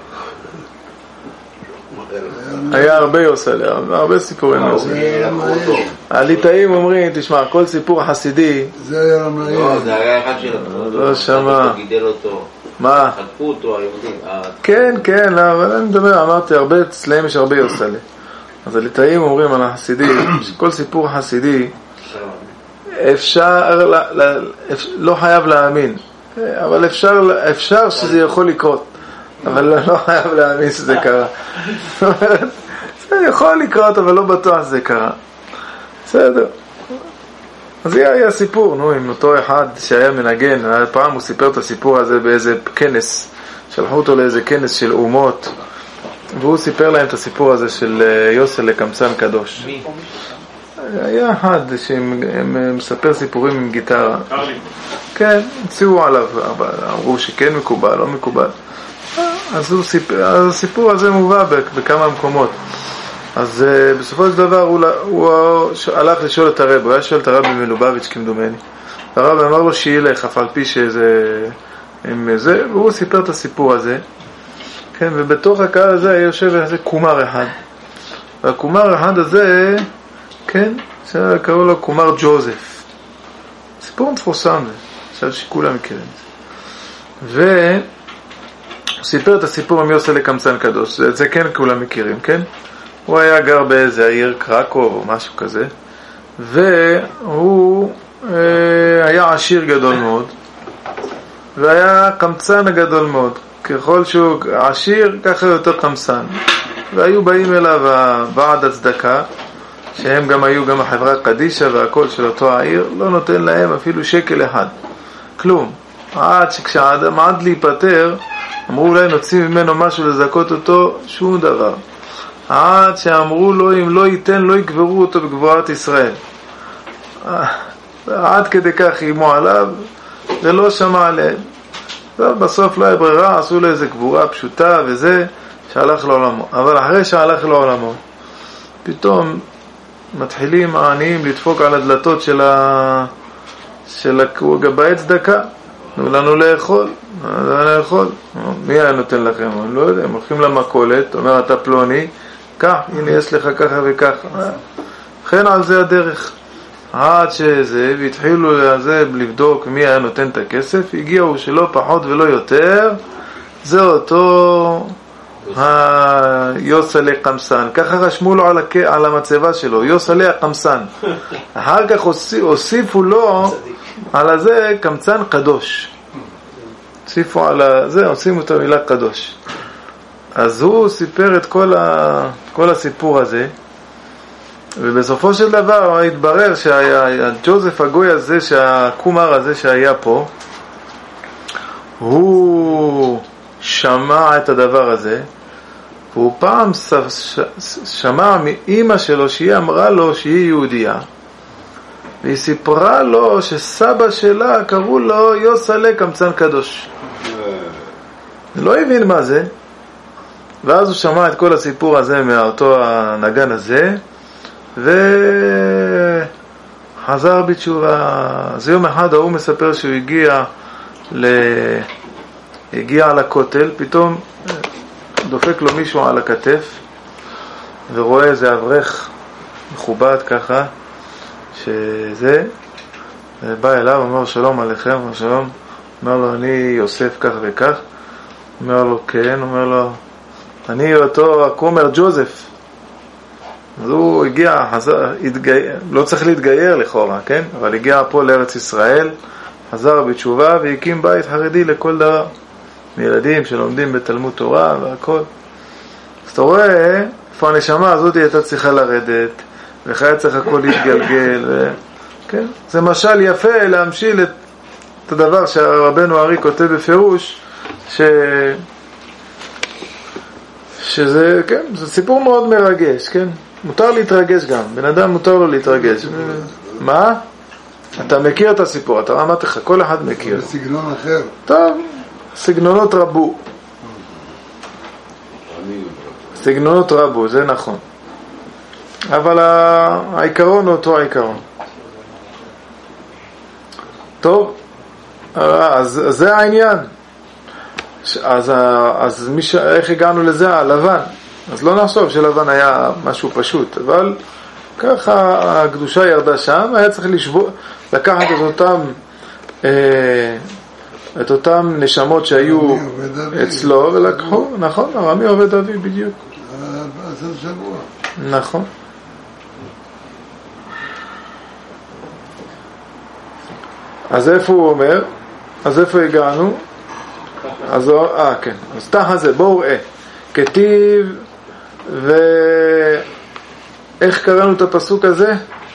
היה הרבה יוסל, הרבה סיפורים. הליטאים אומרים, תשמע, כל סיפור חסידי, זה היה רמאי. לא, זה היה אחד שלו. לא שמע. גידל אותו. מה? חטפו אותו היהודים. כן, אבל אני מדבר, אמרתי, אצלהם יש הרבה יוסל. אז הליטאים אומרים על החסידים, שכל סיפור חסידי אפשר, לא חייב להאמין, אבל אפשר שזה יכול לקרות, אבל לא חייב להאמין שזה קרה. זה יכול לקרות, אבל לא בטוח שזה קרה. בסדר. אז זה היה סיפור, נו, עם אותו אחד שהיה מנגן. פעם הוא סיפר את הסיפור הזה באיזה כנס, שלחו אותו לאיזה כנס של אומות, והוא סיפר להם את הסיפור הזה של יוסל לקמצן קדוש. היה אחד שמספר סיפורים עם גיטרה. כן, הציעו עליו, אמרו שכן מקובל, לא מקובל. אז הסיפור הזה מובא בכמה מקומות. אז בסופו של דבר הוא הלך לשאול את הרב, הוא היה שואל את הרב מלובביץ' כמדומני. הרב אמר לו שילך, אף על פי שזה, והוא סיפר את הסיפור הזה. כן, ובתוך הקהל הזה היה יושב איזה קומר אחד. והקומר אחד הזה, כן, קראו לו קומר ג'וזף. סיפור מפורסם, עכשיו שכולם מכירים את זה. והוא סיפר את הסיפור עם יוסל לקמצן קדוש, את זה כן כולם מכירים, כן? הוא היה גר באיזה העיר קרקוב או משהו כזה, והוא היה עשיר גדול מאוד, והיה קמצן גדול מאוד. ככל שהוא עשיר, ככה יותר קמצן. והיו באים אליו ועד הצדקה, שהם גם היו גם החברה קדישה והכל של אותו העיר, לא נותן להם אפילו שקל אחד. כלום. עד שכשהאדם עד להיפטר, אמרו אולי נוציא ממנו משהו לזכות אותו, שום דבר. עד שאמרו לו אם לא ייתן לא יקברו אותו בגבורת ישראל. עד כדי כך אימו עליו ולא שמע עליהם. בסוף לא היה ברירה, עשו לו איזה קבורה פשוטה וזה שהלך לעולמו. אבל אחרי שהלך לעולמו, פתאום מתחילים העניים לדפוק על הדלתות של גבאי צדקה. תנו לנו לאכול. מי היה נותן לכם? אני לא יודע, הם הולכים למכולת, אומר אתה פלוני, כך, הנה יש לך ככה וככה. לכן על זה הדרך. עד שזה, והתחילו לזה לבדוק מי היה נותן את הכסף, הגיעו שלא פחות ולא יותר, זה אותו יוסלה קמצן. ככה רשמו לו על המצבה שלו, יוסלה הקמצן. אחר כך הוסיפו לו על הזה קמצן קדוש. הוסיפו על זה, עושים את המילה קדוש. אז הוא סיפר את כל הסיפור הזה, ובסופו של דבר התברר שהג'וזף הגוי הזה, שהקומר הזה שהיה פה, הוא שמע את הדבר הזה, והוא פעם שמע מאמא שלו שהיא אמרה לו שהיא יהודייה, והיא סיפרה לו שסבא שלה קראו לו יוסלה קמצן קדוש. לא הבין מה זה, ואז הוא שמע את כל הסיפור הזה מאותו הנגן הזה, וחזר בתשובה. אז יום אחד הוא מספר שהוא הגיע לכותל, פתאום דופק לו מישהו על הכתף ורואה איזה אברך מכובד ככה שזה, בא אליו, אומר שלום עליכם, אומר שלום, אומר לו אני יוסף כך וכך, אומר לו כן, אומר לו אני אותו הכומר ג'וזף. אז הוא הגיע, לא צריך להתגייר לכאורה, כן? אבל הגיע פה לארץ ישראל, חזר בתשובה והקים בית חרדי לכל דבר, מילדים שלומדים בתלמוד תורה והכל. אז אתה רואה איפה הנשמה הזאת הייתה צריכה לרדת, וחיי צריך הכל להתגלגל, כן? זה משל יפה להמשיל את הדבר שהרבנו ארי כותב בפירוש, שזה, כן, זה סיפור מאוד מרגש, כן? מותר להתרגש גם, בן אדם מותר לו להתרגש. מה? אתה מכיר את הסיפור, אתה אמרת לך, כל אחד מכיר. זה סגנון אחר. טוב, סגנונות רבו. סגנונות רבו, זה נכון. אבל העיקרון הוא אותו העיקרון. טוב, אז זה העניין. אז איך הגענו לזה? הלבן. אז לא נחשוב שלבן היה משהו פשוט, אבל ככה הקדושה ירדה שם, היה צריך לקחת את אותם נשמות שהיו אצלו ולקחו, נכון, הרמי עובד אבי בדיוק. נכון. אז איפה הוא אומר? אז איפה הגענו? אז כן, אז תחת זה, בואו ראה. כתיב, ואיך קראנו את הפסוק הזה?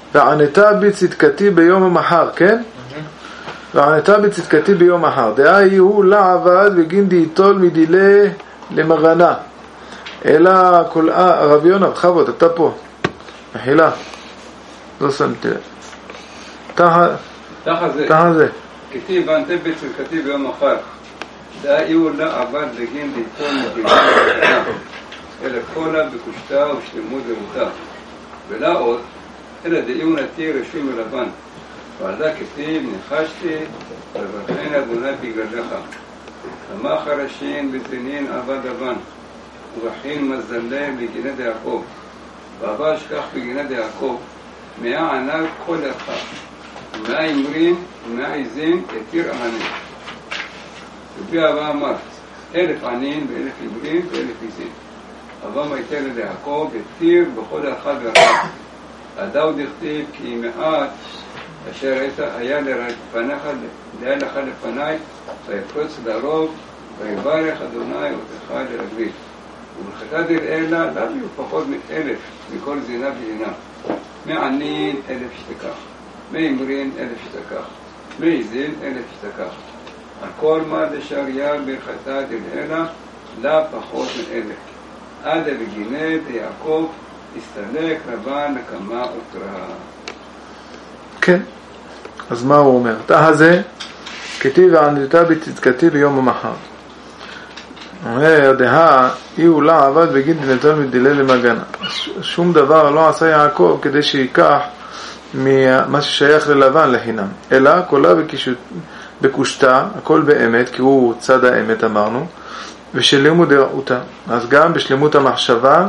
וענתה בצדקתי ביום המחר, כן? וענתה בצדקתי ביום מחר. דהי הוא לה עבד וגין דייתול מדילה למרנה. אלא כל רבי יונה, בכבוד, אתה פה. מחילה. לא שמתי. תחה זה. כתיב וענתה בצדקתי ביום מחר. דהי הוא לה עבד וגין דייתול מדילה למרנה. אלא קולה בקושתה ושלמות זהותה. ולא עוד, אלא דאיהו נתיר רשום ולבן. ועדה כתיב נחשתי ובכן אדוני בגללך. למה חרשין בזנין עבד לבן ובכין מזלה בגינת יעקב. ועבר שכח בגינת יעקב 100 ענב כל אחד 100 אמרין ו100 עזין יתיר עננים. רבי אבא אמר 1000 ענין ו1000 אמרין ו1000 עזין. אבא מייתר ליעקב יתיר בכל אחד ואחד. הדאוד הכתיב כי מעט אשר היה לך לפני ויקפוץ לרוב ויברך אדוני אותך לרגלי. וברכתה דלעילה לא יהיו פחות מ1000 מכל זינה וזינה. מענין 1000 שתקח, מאמרין 1000 שתקח, מעזין 1000 שתקח. הכל מה דשריה ברכתה דלעילה לא פחות מ1000. עד בגינת יעקב הסתלק לבן נקמה ותראה. כן, אז מה הוא אומר? תא הזה כתיב וענתה בצדקתי ביום המחר. אומר דהה אילו לה עבד בגין דנתון מדילה למגנה. שום דבר לא עשה יעקב כדי שיקח ממה ששייך ללבן לחינם, אלא כולה בקושתה, הכל באמת, כי הוא צד האמת אמרנו, ושלמות דרעותה. אז גם בשלמות המחשבה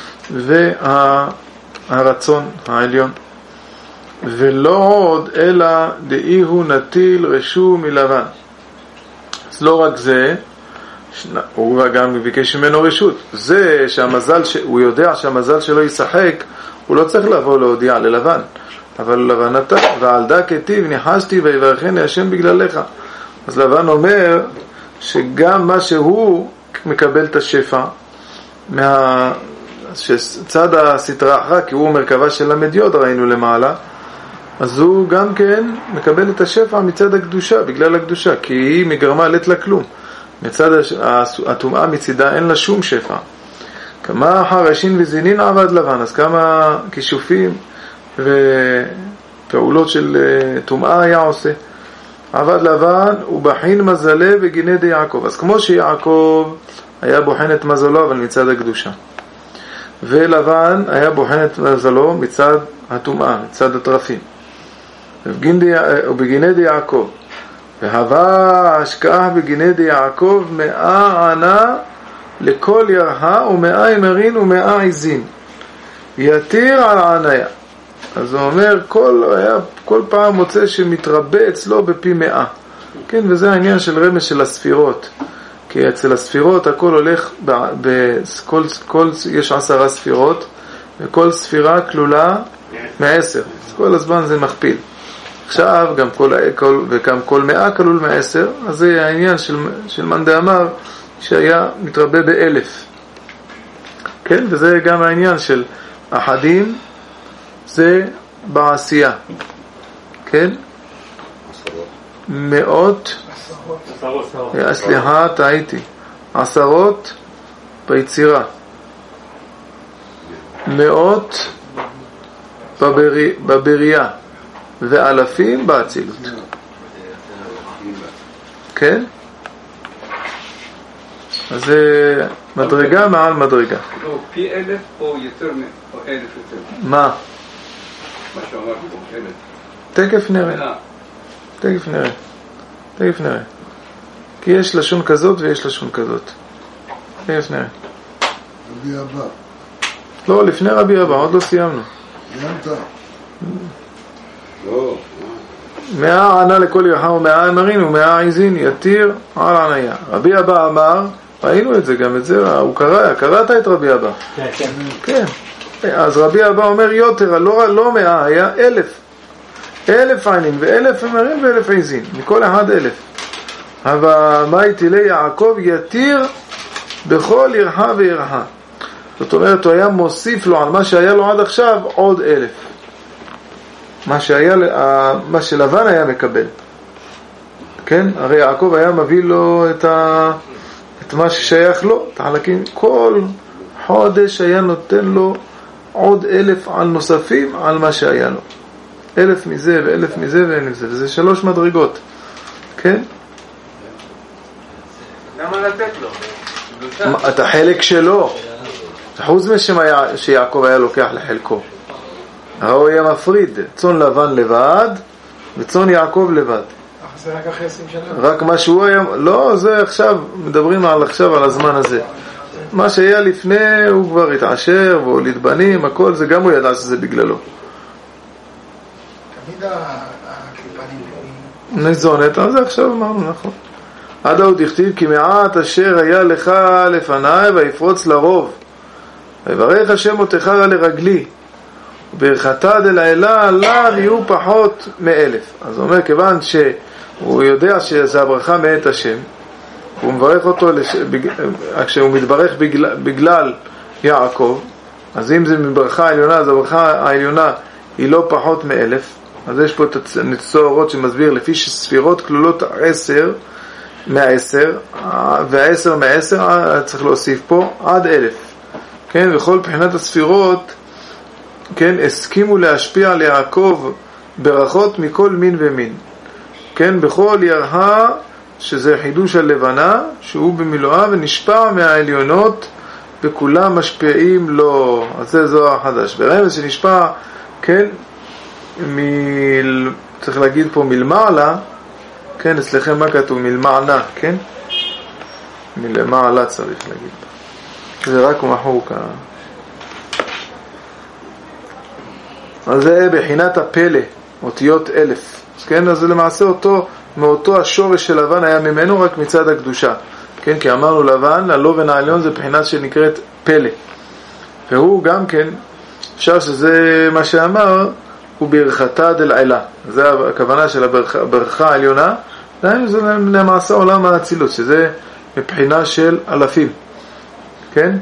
והרצון העליון. ולא עוד אלא דאיהו נטיל רשום מלבן. אז לא רק זה, הוא גם ביקש ממנו רשות. זה שהמזל, הוא יודע שהמזל שלו ישחק, הוא לא צריך לבוא להודיע ללבן. אבל לבן נתן, ועל דה כתיב ניחשתי ויברכני השם בגללך. אז לבן אומר שגם מה שהוא מקבל את השפע צד הסתרה אחרא, כי הוא מרכבה של המדיוד, ראינו למעלה, אז הוא גם כן מקבל את השפע מצד הקדושה, בגלל הקדושה, כי היא מגרמה לתלה כלום. מצד הטומאה מצידה אין לה שום שפע. כמה חרשין וזינין עבד לבן, אז כמה כישופים ופעולות של טומאה היה עושה. עבד לבן ובחין מזלה בגיני די יעקב. אז כמו שיעקב היה בוחן את מזלו אבל מצד הקדושה, ולבן היה בוחן את מזלו מצד הטומאה, מצד הטרפים. ובגיני די יעקב והווה השקעה בגיני די יעקב 100 ענה לכל ירחה ו100 אמרין ו100 עזין יתיר על עניה. אז הוא אומר כל פעם מוצא שמתרבה אצלו בפי 100. כן, וזה העניין של רמז של הספירות, כי אצל הספירות הכל הולך יש 10 ספירות וכל ספירה כלולה 10. אז כל הזמן זה מכפיל. עכשיו גם כל 100 כלול 10. אז זה העניין של מאן דאמר שהיה מתרבה ב1000. כן, וזה גם העניין של אחדים, זה בעשייה. כן? מאות, סליחה, טעיתי. 10 ביצירה, 100 בבריאה, ואלפים באצילות. כן? אז זה מדרגה מעל מדרגה. לא, פי 1000 או יותר או 1000 יותר. מה? מה שאמרתי פה, 1000. תכף נראה. תכף נראה. כי יש לשון כזאת ויש לשון כזאת. תכף נראה. רבי אבא. לא, לפני רבי אבא, עוד לא סיימנו. סיימת? לא. 100 ענה לכל ירחה ו100 אמרין ו100 עזין יתיר על עניה. רבי אבא אמר, ראינו את זה, גם את זה, הוא קראת את רבי אבא. כן. אז רבי אבא אומר יותר, לא 100, היה 1000. 1000 ענין ו1000 אמרין ו1000 עזין, מכל אחד 1000. אבל מה יתילי יעקב יתיר בכל ירחה וירחה. זאת אומרת, הוא היה מוסיף לו על מה שהיה לו עד עכשיו עוד 1000. מה שלבן היה מקבל. כן? הרי יעקב היה מביא לו את מה ששייך לו, את החלקים. כל חודש היה נותן לו עוד 1,000 על נוספים על מה שהיה לו. 1,000 מזה ו1,000 מזה ו1,000 מזה. וזה 3 מדרגות. כן? למה לתת לו? את החלק שלו. חוץ שיעקב היה לוקח לחלקו. הוא היה מפריד. צאן לבן לבד וצאן יעקב לבד. זה רק אחרי 20 שנה? רק מה שהוא היה... לא, זה עכשיו, מדברים עכשיו על הזמן הזה. מה שהיה לפני הוא כבר התעשר והוליד בנים, הכל זה גם הוא ידע שזה בגללו. תמיד הקליפנים ניזונת, אז זה עכשיו אמרנו, נכון. עד עוד הכתיב כי מעט אשר היה לך לפניי ויפרוץ לרוב ויברך השם מותך לרגלי וברכתה דלעילה עליו יהיו פחות מ1,000. אז הוא אומר כיוון שהוא יודע שזה הברכה מאת השם, הוא מברך אותו כשהוא מתברך בגלל יעקב, אז אם זה מברכה העליונה, אז הברכה העליונה היא לא פחות מ1,000. אז יש פה את ניצוצות אורות שמסביר לפי שספירות כלולות 10 מ10 ו10 מ10, צריך להוסיף פה עד 1,000. כן, וכל בחינת הספירות, כן, הסכימו להשפיע על יעקב ברכות מכל מין ומין. כן, בכל ירחה, שזה חידוש הלבנה, שהוא במילואה ונשפע מהעליונות, וכולם משפיעים לו. אז זה זוהר החדש. ברמז שנשפע, כן, צריך להגיד פה מלמעלה, כן, אצלכם מה כתוב? מלמעלה, כן? מלמעלה צריך להגיד. זה רק מחוק. אז זה בחינת הפלא, אותיות 1,000. כן, אז זה למעשה מאותו השורש של לבן היה ממנו רק מצד הקדושה. כן, כי אמרנו לבן, הלובן העליון זה בחינה שנקראת פלא. והוא גם כן, אפשר שזה מה שאמר, הוא ברכתה דלעילה. זה הכוונה של הברכה העליונה. זה למעשה עולם האצילות, שזה מבחינה של אלפים. כן?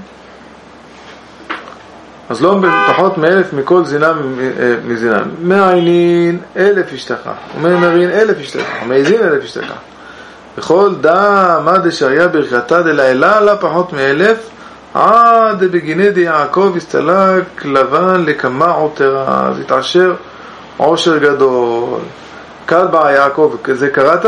אז לא פחות מ1,000 מכל זינה מזינה. מעינין 1,000 ישתכח, ומאמרין 1,000 ישתכח, ומאזין 1,000 ישתכח. בכל דם עד אשריה ברכתה דלעילה לה פחות מ1,000, עד בגיני די יעקב הסתלק לבן לכמה עוטרה, אז התעשר עושר גדול. כד ברא יעקב, זה קראת?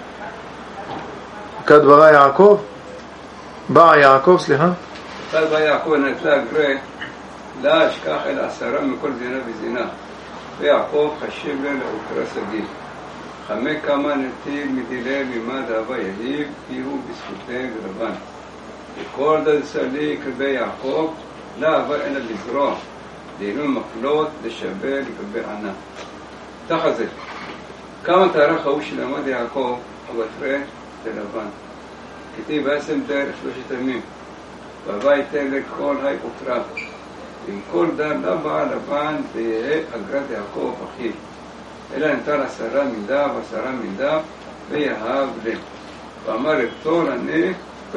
כד ברא יעקב? ברא יעקב, סליחה? כד ברא יעקב נטלה גרי לה אשכח אל 10 מכל זינה וזינה ויעקב חשב לה לעוקרה סגיל חמי כמה נטיל מדילי ממד אהבה יהיב כי הוא בזכותיהם ולבן וכל דד סליק רבי יעקב לה אהבה אינה לזרוע לעילוי מקלות לשווה לגבי ענה. תחת זה כמה תארך ההוא שלמד יעקב הבטרי ללבן כתיב בעצם דרך 3 ימים והבית אלה כל היי אוקרה עם כל דר לבא לבן תהיה אגרת יעקב אחיו אלא נתן 10 מידה ו10 מידה ויהב לב ואמר תור ענה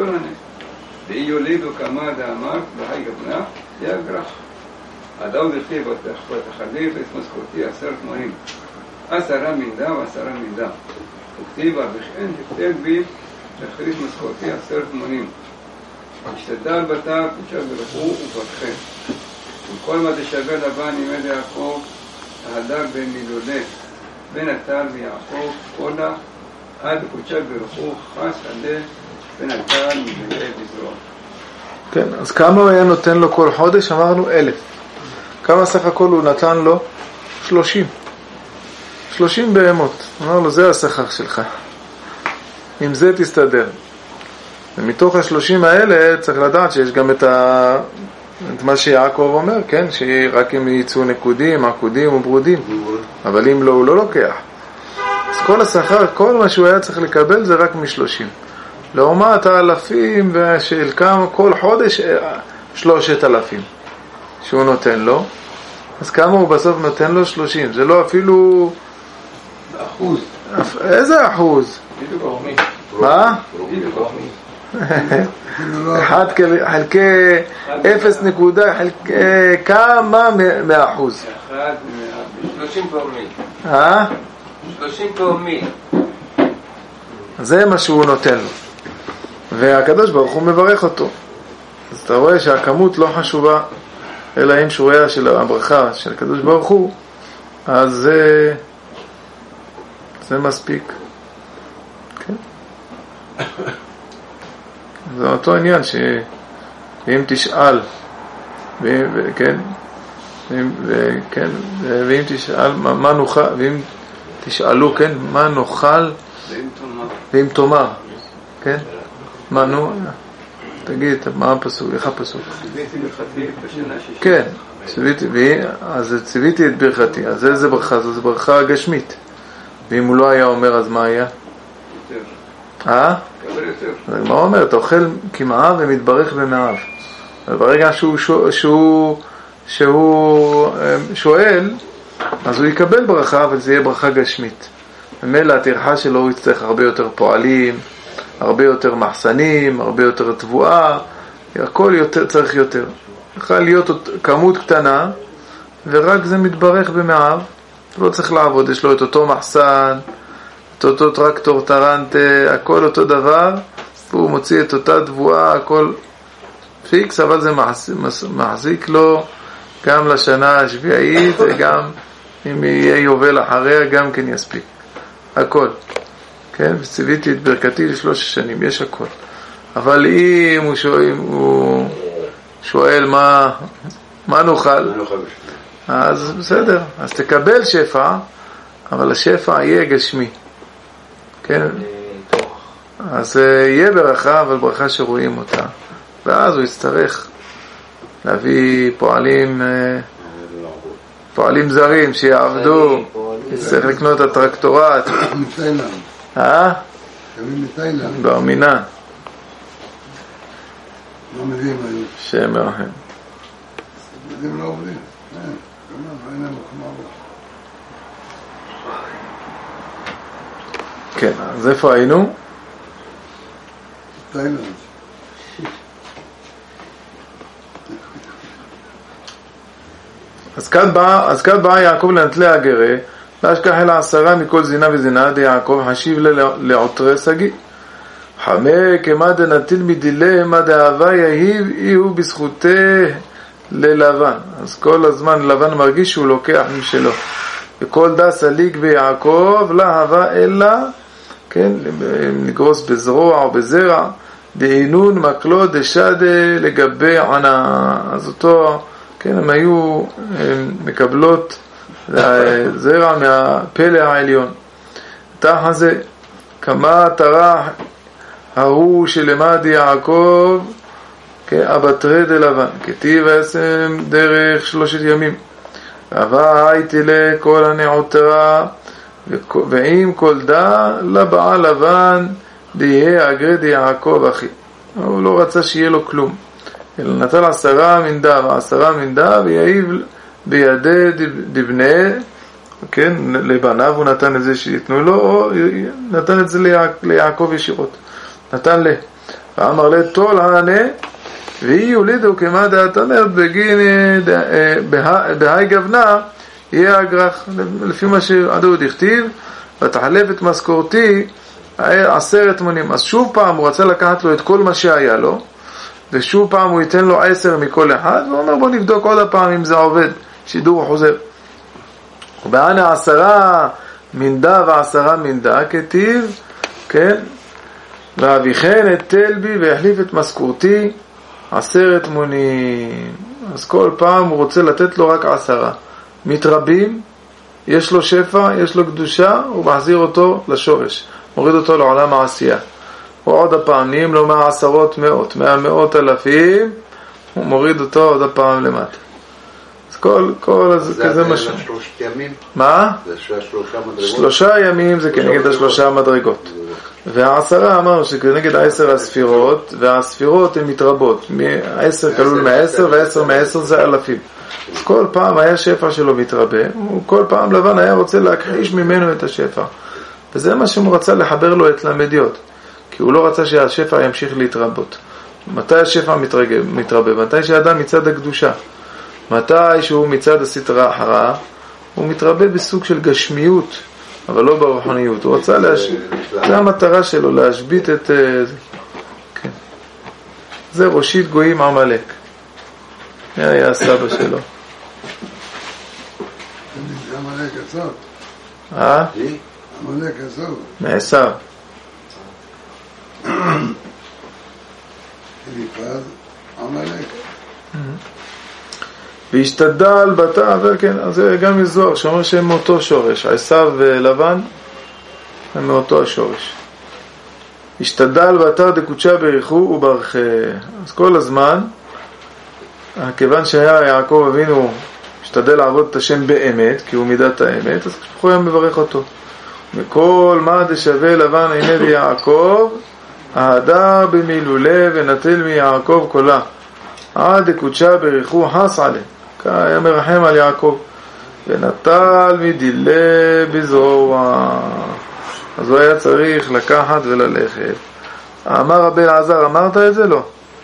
ואי יולידו כמה דאמר והי גבנה יאגרח הדאוד הכתיב בתחליף את משכורתי 10 מונים 10 מידה ו10 מידה וכתיבה וכן הכתב בי להחליף משכורתי 10 מונים השתדל בתר קודשה ברכו וברכם וכל מה תשווה לבן ימד יעקב ההדר בין מילולה בין הטל ויעקב קולה עד קודשה ברכו חס עלה בין הטל מילולה בזרוע. כן, אז כמה הוא היה נותן לו כל חודש? אמרנו 1,000. כמה סך הכל הוא נתן לו? 30 בהמות. אמר לו זה השכר שלך, עם זה תסתדר. ומתוך 30 האלה צריך לדעת שיש גם את מה שיעקב אומר, כן? שרק אם יצאו נקודים, עקודים וברודים, אבל אם לא, הוא לא לוקח. אז כל השכר, כל מה שהוא היה צריך לקבל זה רק מ30. לעומת האלפים של כמה, כל חודש 3,000 שהוא נותן לו. אז כמה הוא בסוף נותן לו? 30. זה לא אפילו אחוז. איזה אחוז? מה? אחד חלקי 0 נקודה, כמה מהאחוז? 30 פעמים. 30 פעמים. זה מה שהוא נותן לו. והקדוש ברוך הוא מברך אותו. אז אתה רואה שהכמות לא חשובה, אלא אם שוריה של הברכה של הקדוש ברוך הוא, אז זה מספיק. כן? זה אותו עניין שאם תשאל, כן? ואם תשאל מה נאכל, ואם תשאלו, כן, מה נאכל, ואם תאמר, כן? מה נו? תגיד, מה הפסוק? איך הפסוק? ציוויתי ברכתי בשנה שישית. כן, אז ציוויתי את ברכתי. אז איזה ברכה? זו ברכה גשמית. ואם הוא לא היה אומר, אז מה היה? יותר. קבל יותר. מה אומר? אתה אוכל כמעט ומתברך במעיו. וברגע שהוא שואל, אז הוא יקבל ברכה, אבל זה יהיה ברכה גשמית. ממילא התרחה שלו הוא יצטרך הרבה יותר פועלים, הרבה יותר מחסנים, הרבה יותר תבואה, הכל יותר, צריך יותר. יכול להיות כמות קטנה, ורק זה מתברך במעיו, לא צריך לעבוד, יש לו את אותו מחסן, את אותו טרקטור טרנטה, הכל אותו דבר, והוא מוציא את אותה תבואה, הכל פיקס, אבל זה מחזיק לו גם לשנה השביעית, וגם אם יהיה יובל אחריה, גם כן יספיק. הכל. כן? וציוויתי את ברכתי ל3 שנים, יש הכל. אבל אם הוא שואל מה נאכל, אז בסדר, אז תקבל שפע, אבל השפע יהיה גשמי. כן? אז יהיה ברכה, אבל ברכה שרואים אותה. ואז הוא יצטרך להביא פועלים זרים שיעבדו, יצטרך לקנות את הטרקטורט. מתאילנד. קמים מתאילנד. באמינה. לא מביאים היום. שם מרחם. מביאים לא עובדים. אין להם חמר. כן, אז איפה היינו? מתאילנד. אז כאן בא יעקב לנטלי הגרה, להשכח אל 10 מכל זינה וזינה, די יעקב חשיב לעותרי סגי. חמה כמה דנטיל מדילה, מה דאהבה יהיב, יהיו בזכותה ללבן. אז כל הזמן לבן מרגיש שהוא לוקח משלו. וכל דס הליג ביעקב, לא אהבה אלא, כן, נגרוס בזרוע או בזרע, דהינון מקלו דשדה לגבי ענה. אז אותו, כן, הם היו מקבלות זרע מהפלא העליון. תחת זה, כמה תרח ההוא שלמד יעקב כאבטרי דלבן, כתיב עשם דרך 3 ימים. ואהבה הייתי לכל הנעותרה, ועם כל דה לבעל לבן דיה אגרי דיעקב אחי. הוא לא רצה שיהיה לו כלום, אלא נתן 10 מנדה, ו10 מנדה ויעיב בידי דבנה, כן, לבניו הוא נתן את זה שיתנו לו, או נתן את זה ליעקב ישירות. נתן לה, ואמר לה תול הענה, והיא יולידו כמה דעת אומרת בגין בהי גבנה יהיה אגרח, לפי מה שעדוד הכתיב, ותחלף את משכורתי 10 מונים. אז שוב פעם הוא רצה לקחת לו את כל מה שהיה לו, ושוב פעם הוא ייתן לו 10 מכל אחד, והוא אומר בוא נבדוק עוד הפעם אם זה עובד, שידור חוזר. ובענה 10 מנדה ו10 מנדה כתיב, כן, ואביכן את תלבי והחליף את משכורתי 10 מונים. אז כל פעם הוא רוצה לתת לו רק 10. מתרבים, יש לו שפע, יש לו קדושה, הוא מחזיר אותו לשורש, מוריד אותו לעולם העשייה. ועוד הפעם נהיים לו 10 מאות, 100 אלפים, הוא מוריד אותו עוד הפעם למטה. אז זה כזה משהו. זה 3 ימים? מה? זה 3 מדרגות? 3 ימים זה כנגד 3 מדרגות. וה10 אמרנו שכנגד 10 הספירות, והספירות הן מתרבות. 10 כלול מ10 ו10 מ10 זה אלפים. אז כל פעם היה שפע שלו מתרבה, כל פעם לבן היה רוצה להכחיש ממנו את השפע. וזה מה שהוא רצה לחבר לו את למדיות. כי הוא לא רצה שהשפע ימשיך להתרבות. מתי השפע מתרבה? מתי שהאדם מצד הקדושה. מתי שהוא מצד הסתרה אחרה, הוא מתרבה בסוג של גשמיות, אבל לא ברוחניות. הוא רצה זה המטרה שלו, להשבית את כן. זה ראשית גויים עמלק. זה היה הסבא שלו. עמלק עצוב. עמלק עצוב. מעשיו. אליפז, עמלק. והשתדל בתא, כן, אז זה גם יזוהר, שאומר שהם מאותו שורש, עשיו ולבן הם מאותו השורש. השתדל בתא דקודשה בריחו וברכ. אז כל הזמן, כיוון שהיה יעקב אבינו השתדל לעבוד את השם באמת, כי הוא מידת האמת, אז הוא היה מברך אותו. וכל מה דשווה לבן עיני ביעקב, ההדר במילולה ונטל מיעקב קולה. עד דקודשה בריחו חס עליה. היה מרחם על יעקב. ונטל מדילה בזרוע. אז הוא היה צריך לקחת וללכת. אמר רבי אלעזר, אמרת את זה? לא.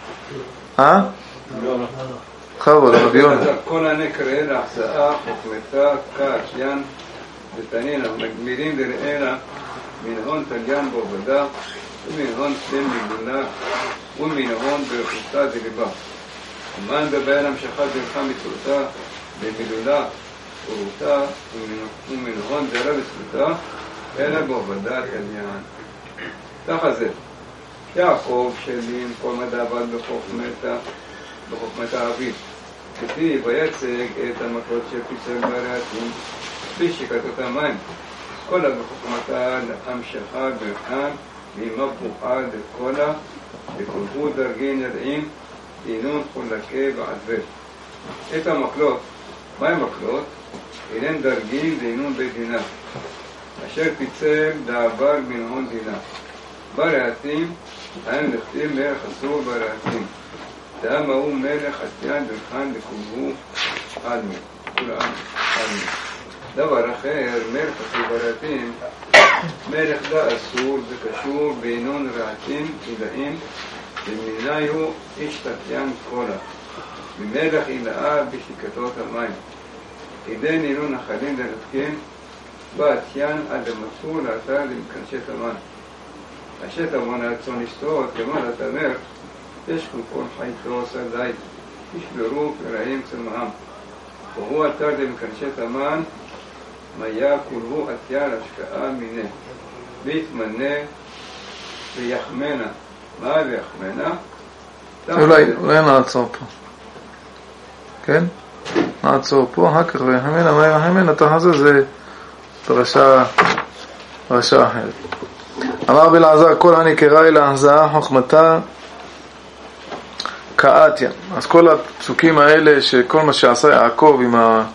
חבוד, רבי יונה. כל הנקרא להחזאה, חוכמתה, קעשיין, ותנינה, מגמירים דראלה, מנהון תליין בעובדה, ומנהון שם מגונה, ומנהון ברכותה דליבה. ומן בבעל המשכה דרכה מצורתה, במילולה, ורותה, ומנהון דרה בסרותה, אלא בעובדה תליין. ככה זה. יעקב שלי, כל מדע עבד בחוכמתה אביב. כפי ויצג את המקלות שפיצל ברעתים, כפי שכתות המים. כל בחוכמתה המשכה ברחן, ואימה פרוחה דקולה, וכולבו דרגי נרעים, אינון חולקה ועדווה. את המקלות, מה הם מקלות? אינן דרגים ואינון בית דינה. אשר פיצל דעבר מנהון דינה. ברעתים, הם נכתים מלך אסור ברעתים. דאמה הוא מלך עתיין דרכן דקולבו עלמי. כולם עלמי. דבר אחר, מלך אסור ברעתים, מלך דה אסור וקשור בעינון רעתים עילאים, ומנהיו איש תתיין קולה. ומלך עילאה בשיקתות המים. כדי נילו נחלים לנתקין, בעתיין עד המסור לאתר למקנשת המן. השת המון הצוניסטות, כמון התמר, תשכו כל חייתו סרדאי, תשברו פרעים צמאם. והוא אתר למקנשת המן, מיה כולבו עתיין השקעה מיני. והתמנה ויחמנה. מה ויחמנה? אולי נעצור פה. כן? נעצור פה, אחר כך ויחמנה, מה יחמנה? תחזה זה פרשה אחרת. אמר רבי אלעזר, כל הנקרא אל ההחזאה חוכמתה קעתיה. אז כל הפסוקים האלה, שכל מה שעשה יעקב עם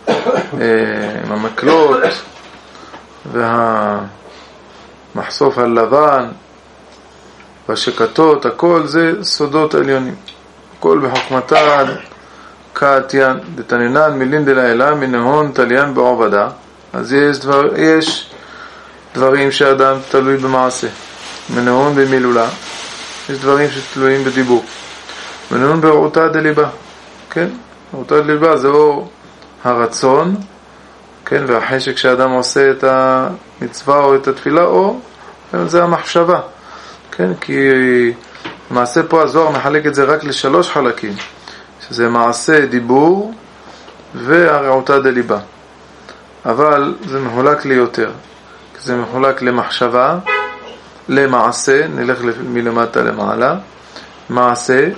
המקלות והמחשוף הלבן והשקטות, הכל זה סודות עליונים. הכל בחוכמתה קעתיה דתנינן מילין דלילה מנהון תליין בעובדה. אז יש דברים שאדם תלוי במעשה, מנהון במילולה. יש דברים שתלויים בדיבור. מנהון ברותה דליבה, כן? רותה דליבה זה או הרצון, כן? והחשק שאדם עושה את המצווה או את התפילה, או זה המחשבה, כן? כי מעשה פה הזוהר מחלק את זה רק לשלוש חלקים, שזה מעשה, דיבור והרותה דליבה. אבל זה מחולק לי יותר. זה מחולק למחשבה, למעשה, נלך מלמטה למעלה, מעשה,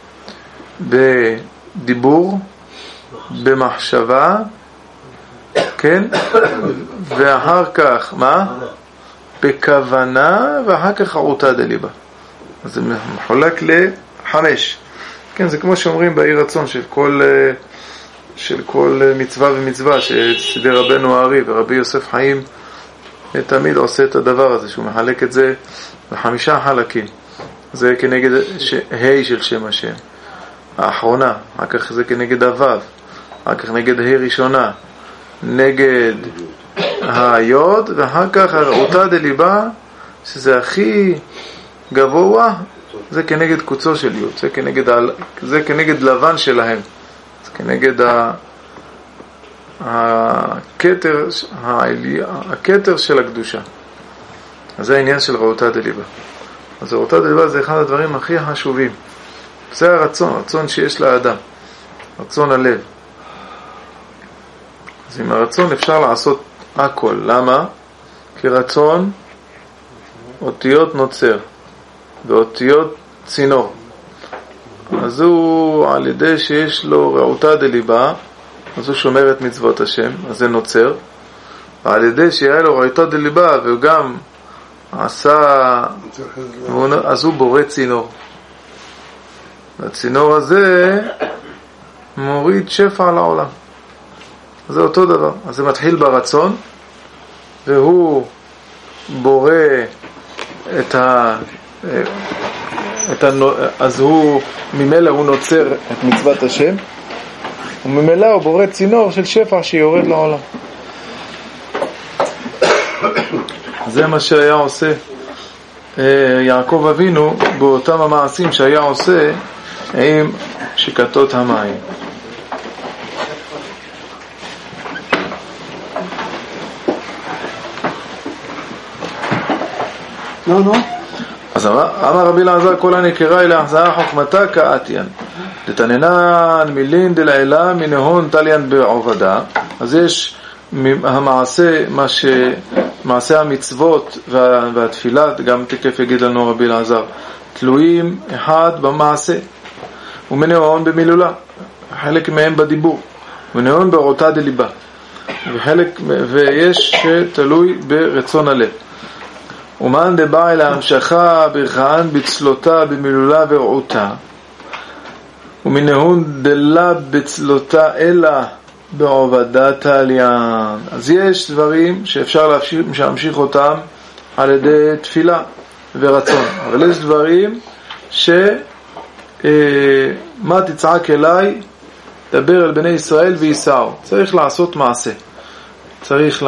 בדיבור, במחשבה, כן? ואחר כך, מה? בכוונה, ואחר כך ערותה דליבה. אז זה מחולק לחמש. כן, זה כמו שאומרים באי רצון של כל מצווה ומצווה, שסידר רבנו הארי ורבי יוסף חיים, תמיד עושה את הדבר הזה, שהוא מחלק את זה לחמישה חלקים. זה כנגד ה' של שם השם, האחרונה, אחר כך זה כנגד הו', אחר כך נגד ה' ראשונה, נגד היוד, ואחר כך הרותה דליבה, שזה הכי גבוה, זה כנגד קוצו של יוד, זה כנגד לבן שלהם, זה כנגד הכתר של הקדושה. אז זה העניין של ראותא דליבה. אז ראותא דליבה זה אחד הדברים הכי חשובים. זה הרצון שיש לאדם, רצון הלב. אז עם הרצון אפשר לעשות הכל. למה? כי רצון אותיות נוצר ואותיות צינור. אז הוא על ידי שיש לו ראותא דליבה, אז הוא שומר את מצוות השם, אז זה נוצר. ועל ידי שהיה לו ראותא דליבה והוא גם עשה, אז הוא בורא צינור. והצינור הזה מוריד שפע לעולם. זה אותו דבר. אז זה מתחיל ברצון, והוא בורא אז הוא ממילא הוא נוצר את מצוות השם, וממילא הוא בורא צינור של שפע שיורד לעולם. זה מה שהיה עושה יעקב אבינו באותם המעשים שהיה עושה עם שקטות המים. אז אמר רבי אלעזר כל הנקרא אלא החזאה חוכמתה כאתיין דתננן מילין דלעילה מנהון תליין בעובדה. אז יש המעשה, מעשה המצוות והתפילה, גם תקף יגיד לנו רבי אלעזר, תלויים אחד במעשה ומנהון במילולה, חלק מהם בדיבור, ומנהון בראותא דליבה, ויש שתלוי ברצון הלב. ומאן דבא אל ההמשכה ברכהן בצלותה במילולה וראותא, ומנהון דלה בצלותה אלא בעובדה תליין. אז יש דברים שאפשר להמשיך אותם על ידי תפילה ורצון, אבל יש דברים מה תצעק אליי דבר אל בני ישראל ויסעו. צריך לעשות מעשה, צריך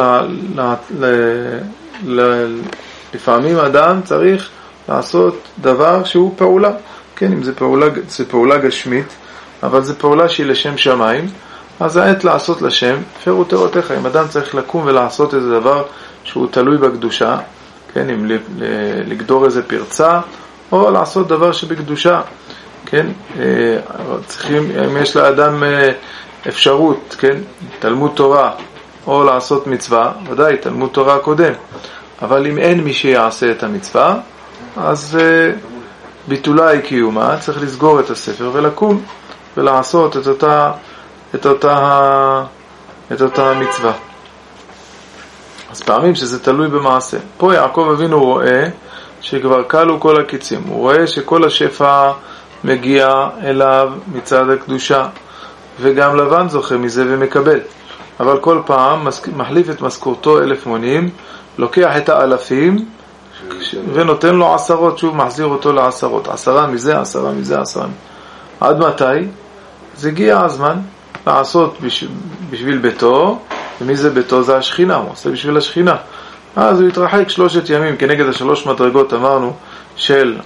לפעמים אדם צריך לעשות דבר שהוא פעולה, כן, אם זה פעולה גשמית, אבל זה פעולה שהיא לשם שמיים, אז העת לעשות לשם פרו תורתך. אם אדם צריך לקום ולעשות איזה דבר שהוא תלוי בקדושה, כן, אם לגדור איזה פרצה או לעשות דבר שבקדושה, כן, צריכים, אם יש לאדם אפשרות, כן, תלמוד תורה או לעשות מצווה, ודאי תלמוד תורה קודם, אבל אם אין מי שיעשה את המצווה, אז ביטולה היא קיומה, צריך לסגור את הספר ולקום ולעשות את אותה מצווה. אז פעמים שזה תלוי במעשה. פה יעקב אבינו רואה שכבר קלו כל הקיצים, הוא רואה שכל השפע מגיע אליו מצד הקדושה, וגם לבן זוכה מזה ומקבל, אבל כל פעם מחליף את משכורתו 1,000 מונים, לוקח את האלפים ונותן לו עשרות, שוב מחזיר אותו לעשרות, 10 מזה, 10 מזה, 10 מזה. עד מתי? זה הגיע הזמן לעשות בשביל ביתו, ומי זה ביתו? זה השכינה, הוא עושה בשביל השכינה. אז הוא יתרחק 3 ימים כנגד 3 מדרגות אמרנו של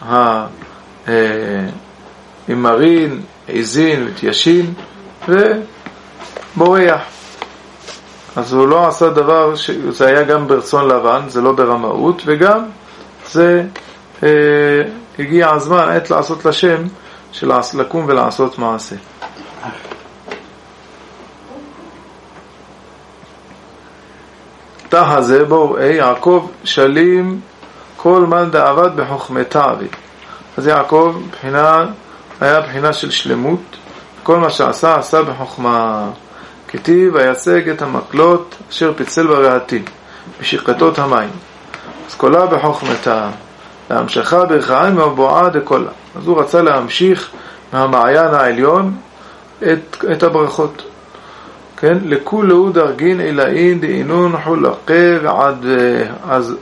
אימרין, עזין ותיישין ובורח. אז הוא לא עשה דבר שזה היה גם ברצון לבן, זה לא ברמאות, וגם זה הגיע הזמן עת לעשות לשם של לקום ולעשות מעשה. תחה זה בואו יעקב שלים כל מן דעבד בחוכמתה. אז יעקב היה בחינה של שלמות, כל מה שעשה עשה בחוכמה. כתיב וישג את המקלות אשר פיצל ברעתים בשקטות המים, אז קולה בחוכמתה להמשכה ברכהן מבואה דקולה. אז הוא רצה להמשיך מהמעיין העליון את הברכות, כן, לכולו דרגין אלאין דאינון חולקה ועד. אז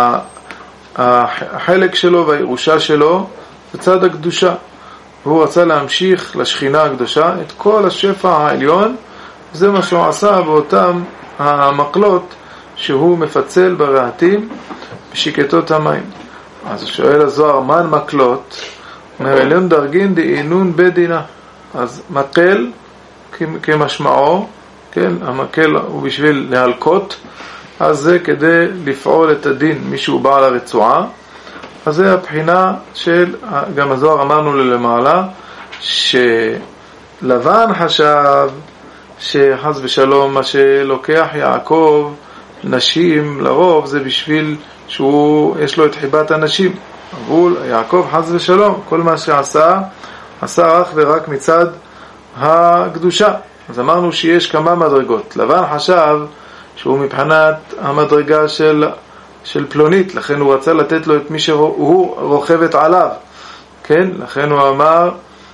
החלק שלו והירושה שלו בצד הקדושה, והוא רצה להמשיך לשכינה הקדושה את כל השפע העליון. זה מה שהוא עשה באותם המקלות שהוא מפצל ברעתים בשקטות המים. אז שואל הזוהר, מן מקלות? אומר אליון דרגין דאינון בדינה. אז מקל כמשמעו כן, המקל הוא בשביל להלקות, אז זה כדי לפעול את הדין מישהו בעל הרצועה. אז זה הבחינה של, גם הזוהר אמרנו למעלה, שלבן חשב שחס ושלום מה שלוקח יעקב נשים לרוב זה בשביל יש לו את חיבת הנשים. אבל יעקב חס ושלום כל מה שעשה עשה אך ורק מצד הקדושה. אז אמרנו שיש כמה מדרגות. לבן חשב שהוא מבחינת המדרגה של פלונית, לכן הוא רצה לתת לו את מי שהוא רוכבת עליו, כן? לכן הוא אמר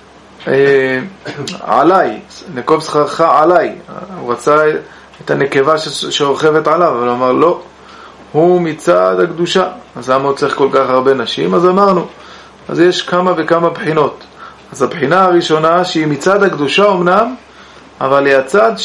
עליי, נקוב שכרך עליי, הוא רצה את הנקבה שרוכבת עליו, אבל הוא אמר לא, הוא מצד הקדושה. אז למה הוא צריך כל כך הרבה נשים? אז אמרנו, אז יש כמה וכמה בחינות. אז הבחינה הראשונה שהיא מצד הקדושה אמנם, אבל היא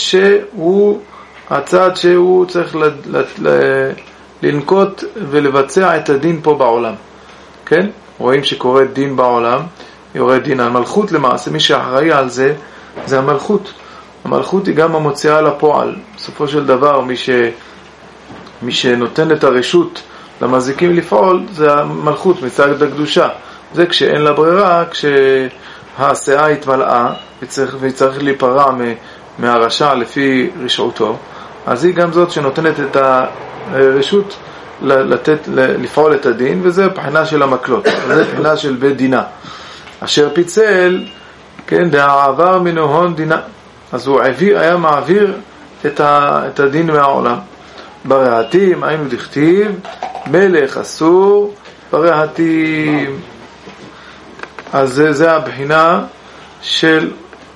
הצד שהוא צריך לנקוט ולבצע את הדין פה בעולם, כן? רואים שקורה דין בעולם, יורד דין על מלכות למעשה, מי שאחראי על זה זה המלכות. המלכות היא גם המוציאה לפועל. בסופו של דבר מי שנותן את הרשות למזיקים לפעול זה המלכות מצד הקדושה. זה כשאין לה ברירה, כשהשאה התמלאה וצריך להיפרע מהרשע לפי רשעותו, אז היא גם זאת שנותנת את הרשות לפעול את הדין, וזה בחינה של המקלות, זה בחינה של בית דינה אשר פיצל, כן, דעבר מנהון דינה. אז הוא היה מעביר את הדין מהעולם. ברהטים היינו דכתיב מלך אסור ברהטים. אז זה הבחינה של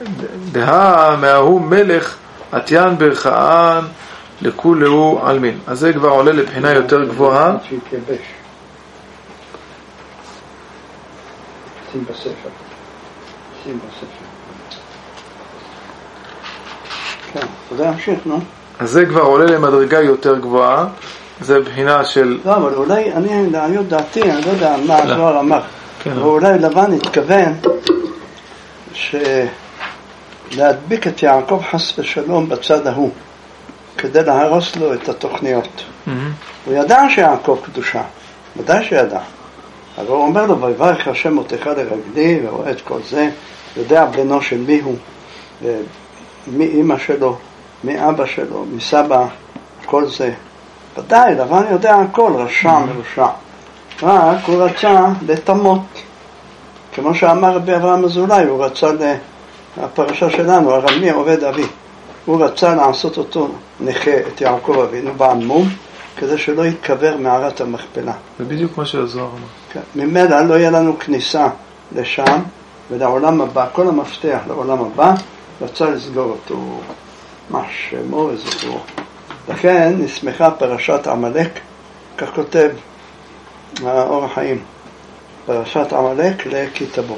מההוא מלך עתיין ברכאן לכולהו עלמין. אז זה כבר עולה לבחינה יותר גבוהה. שים בספר. כן, זה ימשיך, נו. אז זה כבר עולה למדרגה יותר גבוהה. זה בחינה של... לא, אבל אולי, אני לעניות דעתי, אני לא יודע מה הזוהר אמר. ואולי לבן התכוון להדביק את יעקב חס ושלום בצד ההוא, כדי להרוס לו את התוכניות. הוא ידע שיעקב קדושה, ודאי שידע. אבל הוא אומר לו, ויברך השם מותך לרגלי, ורואה את כל זה, יודע בנו של מי הוא, מי אמא שלו, מי אבא שלו, מי סבא, כל זה. ודאי, לבן יודע הכל, רשע מרושע. רק הוא רצה לתמות. כמו שאמר רבי אברהם אזולאי, הוא רצה, הפרשה שלנו, ארמי עובד אבי, הוא רצה לעשות אותו נכה, את יעקב אבינו בעמום, כדי שלא יתקבר מערת המכפלה. זה בדיוק מה שהזוהר אמר. כן. ממילא לא יהיה לנו כניסה לשם ולעולם הבא, כל המפתח לעולם הבא, רצה לסגור אותו. מה שמו וזכרו. לכן נסמכה פרשת עמלק, כך כותב האור החיים, פרשת עמלק לכתבו.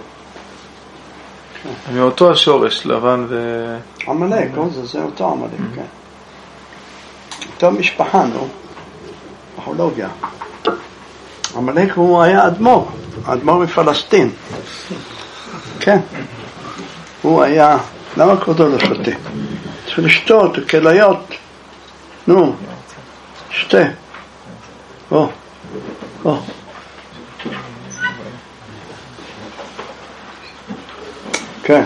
מאותו השורש, לבן עמלק, זה אותו עמלק, כן. אותו משפחה, נו, פתולוגיה. עמלק הוא היה אדמו"ר מפלסטין. כן. הוא היה, למה כבודו לא שותה? צריך לשתות, כליות. נו, שתה. כן.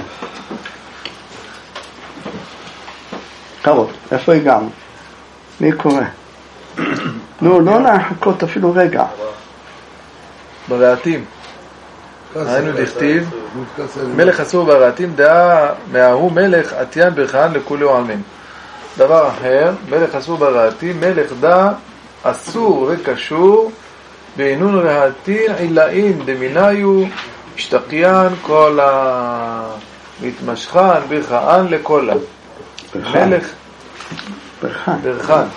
קרות, איפה הגענו? מי קורא? נו, לא לחכות אפילו רגע. ברהטים. היינו דכתיב מלך אסור ברהטים, דעה מההוא מלך עתיין ברכאן לכולהו עלמין. דבר אחר, מלך אסור ברהטים, מלך דע אסור וקשור בעינון רהטין עילאין דמיניו משתקיין כל המתמשכן ברכאן לכולה. מלך ברכאן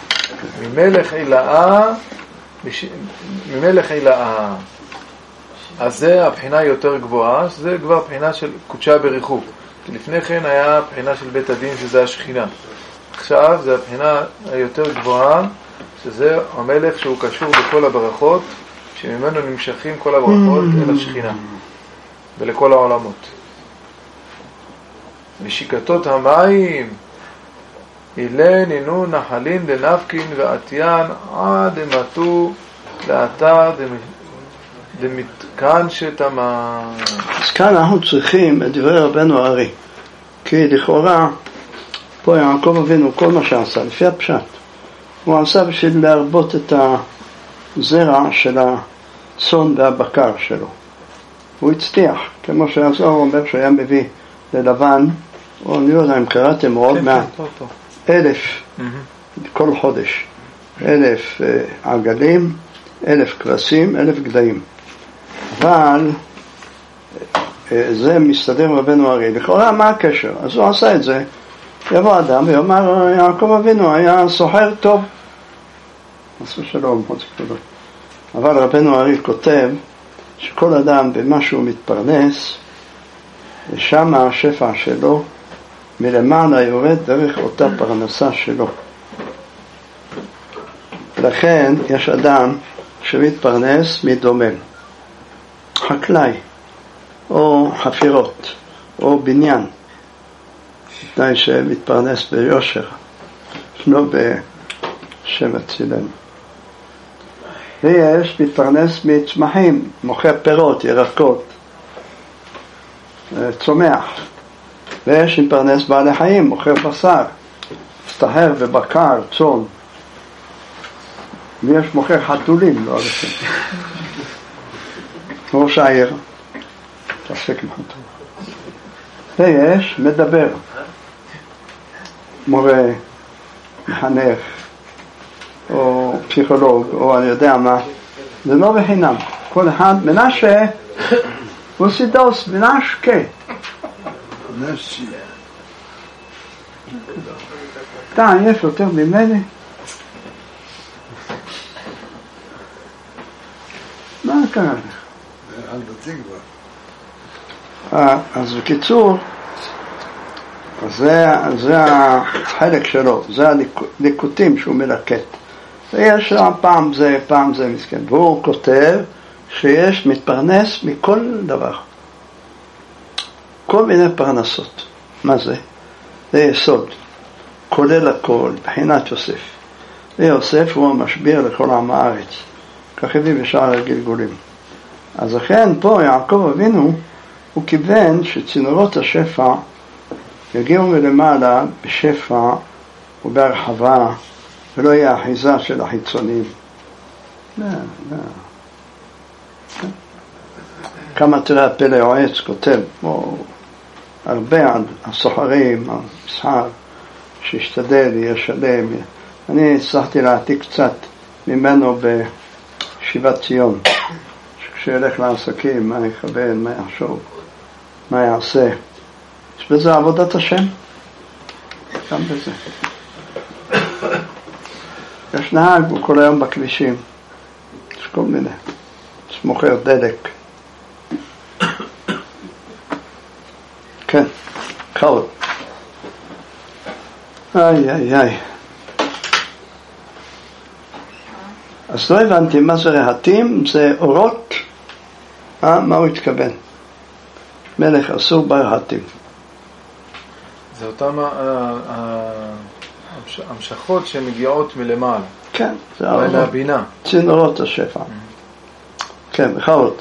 ממלך עילאה. אז זה הבחינה יותר גבוהה, שזה כבר בחינה של קודשה בריחוק. כי לפני כן היה בחינה של בית הדין, שזה השכינה. עכשיו זה הבחינה היותר גבוהה, שזה המלך שהוא קשור בכל הברכות, שממנו נמשכים כל הברכות אל השכינה ולכל העולמות. ושיקתות המים אילן אינו נחלין דנפקין ועטיין עד דמתו לאתר דמתקן שתמה. אז כאן אנחנו צריכים את דברי רבנו הארי, כי לכאורה פה יעקב אבינו כל מה שעשה לפי הפשט הוא עשה בשביל להרבות את הזרע של הצאן והבקר שלו. הוא הצליח, כמו שהזוהר אומר שהיה מביא ללבן, או אני לא יודע אם קראתם עוד מעט, 1,000 כל חודש, 1,000 עגלים, 1,000 כבשים, 1,000 גדיים. אבל זה מסתדר רבנו הארי. לכאורה מה הקשר? אז הוא עשה את זה. יבוא אדם ויאמר יעקב אבינו היה סוחר טוב. עשו שלום, עוד כבודות. אבל רבנו הארי כותב שכל אדם במה שהוא מתפרנס, ושם השפע שלו מלמעלה יורד דרך אותה פרנסה שלו. לכן יש אדם שמתפרנס מדומם, חקלאי, או חפירות, או בניין, תנאי שמתפרנס ביושר, לא בשם הצילם. ויש מתפרנס מצמחים, מוכר פירות, ירקות, צומח. ויש מתפרנס בעלי חיים, מוכר בשר, סטהר ובקר, צאן. ויש מוכר חתולים, לא עליכם. ראש העיר, תעסק עם חתול. ויש מדבר, מורה, מחנך, או פסיכולוג, או אני יודע מה. זה לא בחינם. כל אחד, מנשה, הוא סידוס, מנשקה. נשי. אתה עייף יותר ממני? מה קרה לך? אל תתקווה. אז בקיצור, זה החלק שלו, זה הליקוטים שהוא מלקט. ויש פעם זה מסכן. והוא כותב שיש מתפרנס מכל דבר. כל מיני פרנסות. מה זה? זה יסוד. כולל הכל, בחינת יוסף. ויוסף הוא המשביר לכל עם הארץ. כך הביא בשאר הגלגולים. אז לכן פה יעקב אבינו, הוא כיוון שצינורות השפע יגיעו מלמעלה בשפע ובהרחבה, ולא יהיה אחיזה של החיצונים. לא. כמה תראה הפלא יועץ כותב, הרבה על הסוחרים, המסחר, שישתדל, יהיה שלם. אני הצלחתי להעתיק קצת ממנו בשיבת ציון, שכשילך לעסקים, מה יכוון, מה יחשוב, מה יעשה. יש בזה עבודת השם, גם בזה. יש נהג, הוא כל היום בכבישים, יש כל מיני, יש מוכר דלק. כן, קל. איי. אז לא הבנתי מה זה רהטים, זה אורות, מה הוא התכוון? מלך אסור ברהטים. זה אותם המשכות שמגיעות מלמעלה. כן, זה האורות. מהבינה. צינורות השפע. כן, בכלות.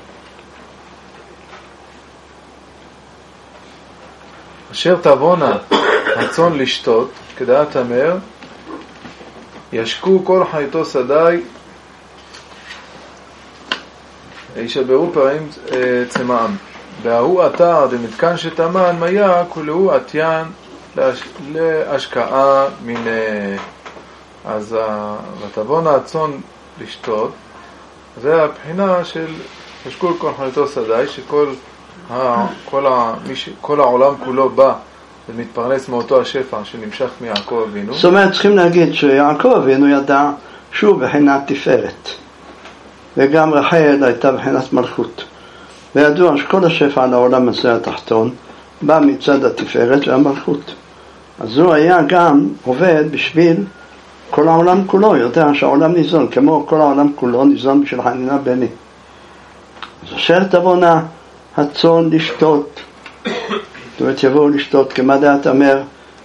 אשר תבונה הצאן לשתות, כדעת אמר, ישקו כל חייתו שדי, ישברו פרעים צמאם. והוא אתר דמתקן שתמן מיה, כולו עטיין להשקעה מן... אז ותבונה הצאן לשתות, זה הבחינה של ישקו כל חייתו שדי, שכל כל העולם כולו בא ומתפרנס מאותו השפע שנמשך מיעקב אבינו. זאת אומרת, צריכים להגיד שיעקב אבינו ידע שהוא בחינת תפארת, וגם רחל הייתה בחינת מלכות, וידוע שכל השפע על העולם הזה התחתון בא מצד התפארת והמלכות. אז הוא היה גם עובד בשביל כל העולם כולו, יודע שהעולם ניזון, כמו כל העולם כולו ניזון בשביל חנינה בני. אז אשר תבונה הצאן לשתות, זאת אומרת יבואו לשתות, כמה דעת אמר,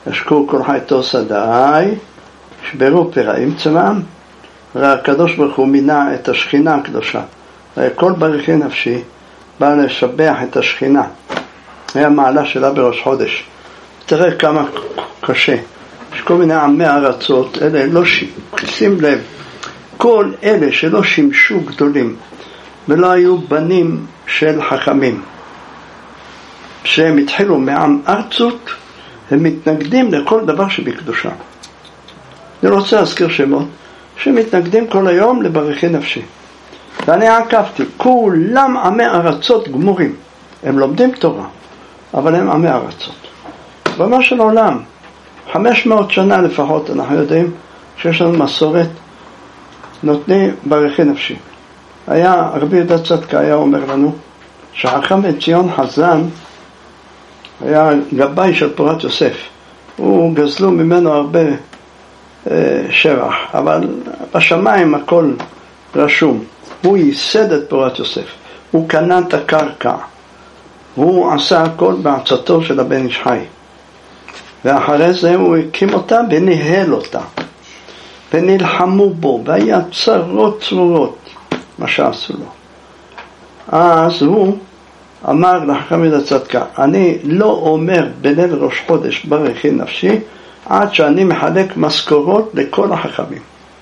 השקו כל חייתו שדאי, שברו פרעים צבאם, והקדוש ברוך הוא מינה את השכינה הקדושה. כל ברכי נפשי בא לשבח את השכינה. היה מעלה שלה בראש חודש. תראה כמה קשה. יש כל מיני עמי ארצות, אלה לא שים לב, כל אלה שלא שימשו גדולים ולא היו בנים של חכמים, שהם התחילו מעם ארצות, הם מתנגדים לכל דבר שבקדושה. אני רוצה להזכיר שמות שמתנגדים כל היום לברכי נפשי. ואני עקבתי, כולם עמי ארצות גמורים. הם לומדים תורה, אבל הם עמי ארצות. במה של העולם, 500 שנה לפחות אנחנו יודעים שיש לנו מסורת נותני ברכי נפשי. היה רבי יהודה צדקה היה אומר לנו שחכם בן ציון חזן היה גבאי של פורת יוסף. הוא גזלו ממנו הרבה שבח, אבל בשמיים הכל רשום. הוא ייסד את פורת יוסף, הוא קנה את הקרקע, הוא עשה הכל בעצתו של הבן איש חי, ואחרי זה הוא הקים אותה וניהל אותה, ונלחמו בו, והיה צרות צרורות מה שעשו לו. אז הוא אמר לחכם יהודה צדקה, אני לא אומר בליל ראש חודש ברכי נפשי עד שאני מחלק משכורות לכל החכמים.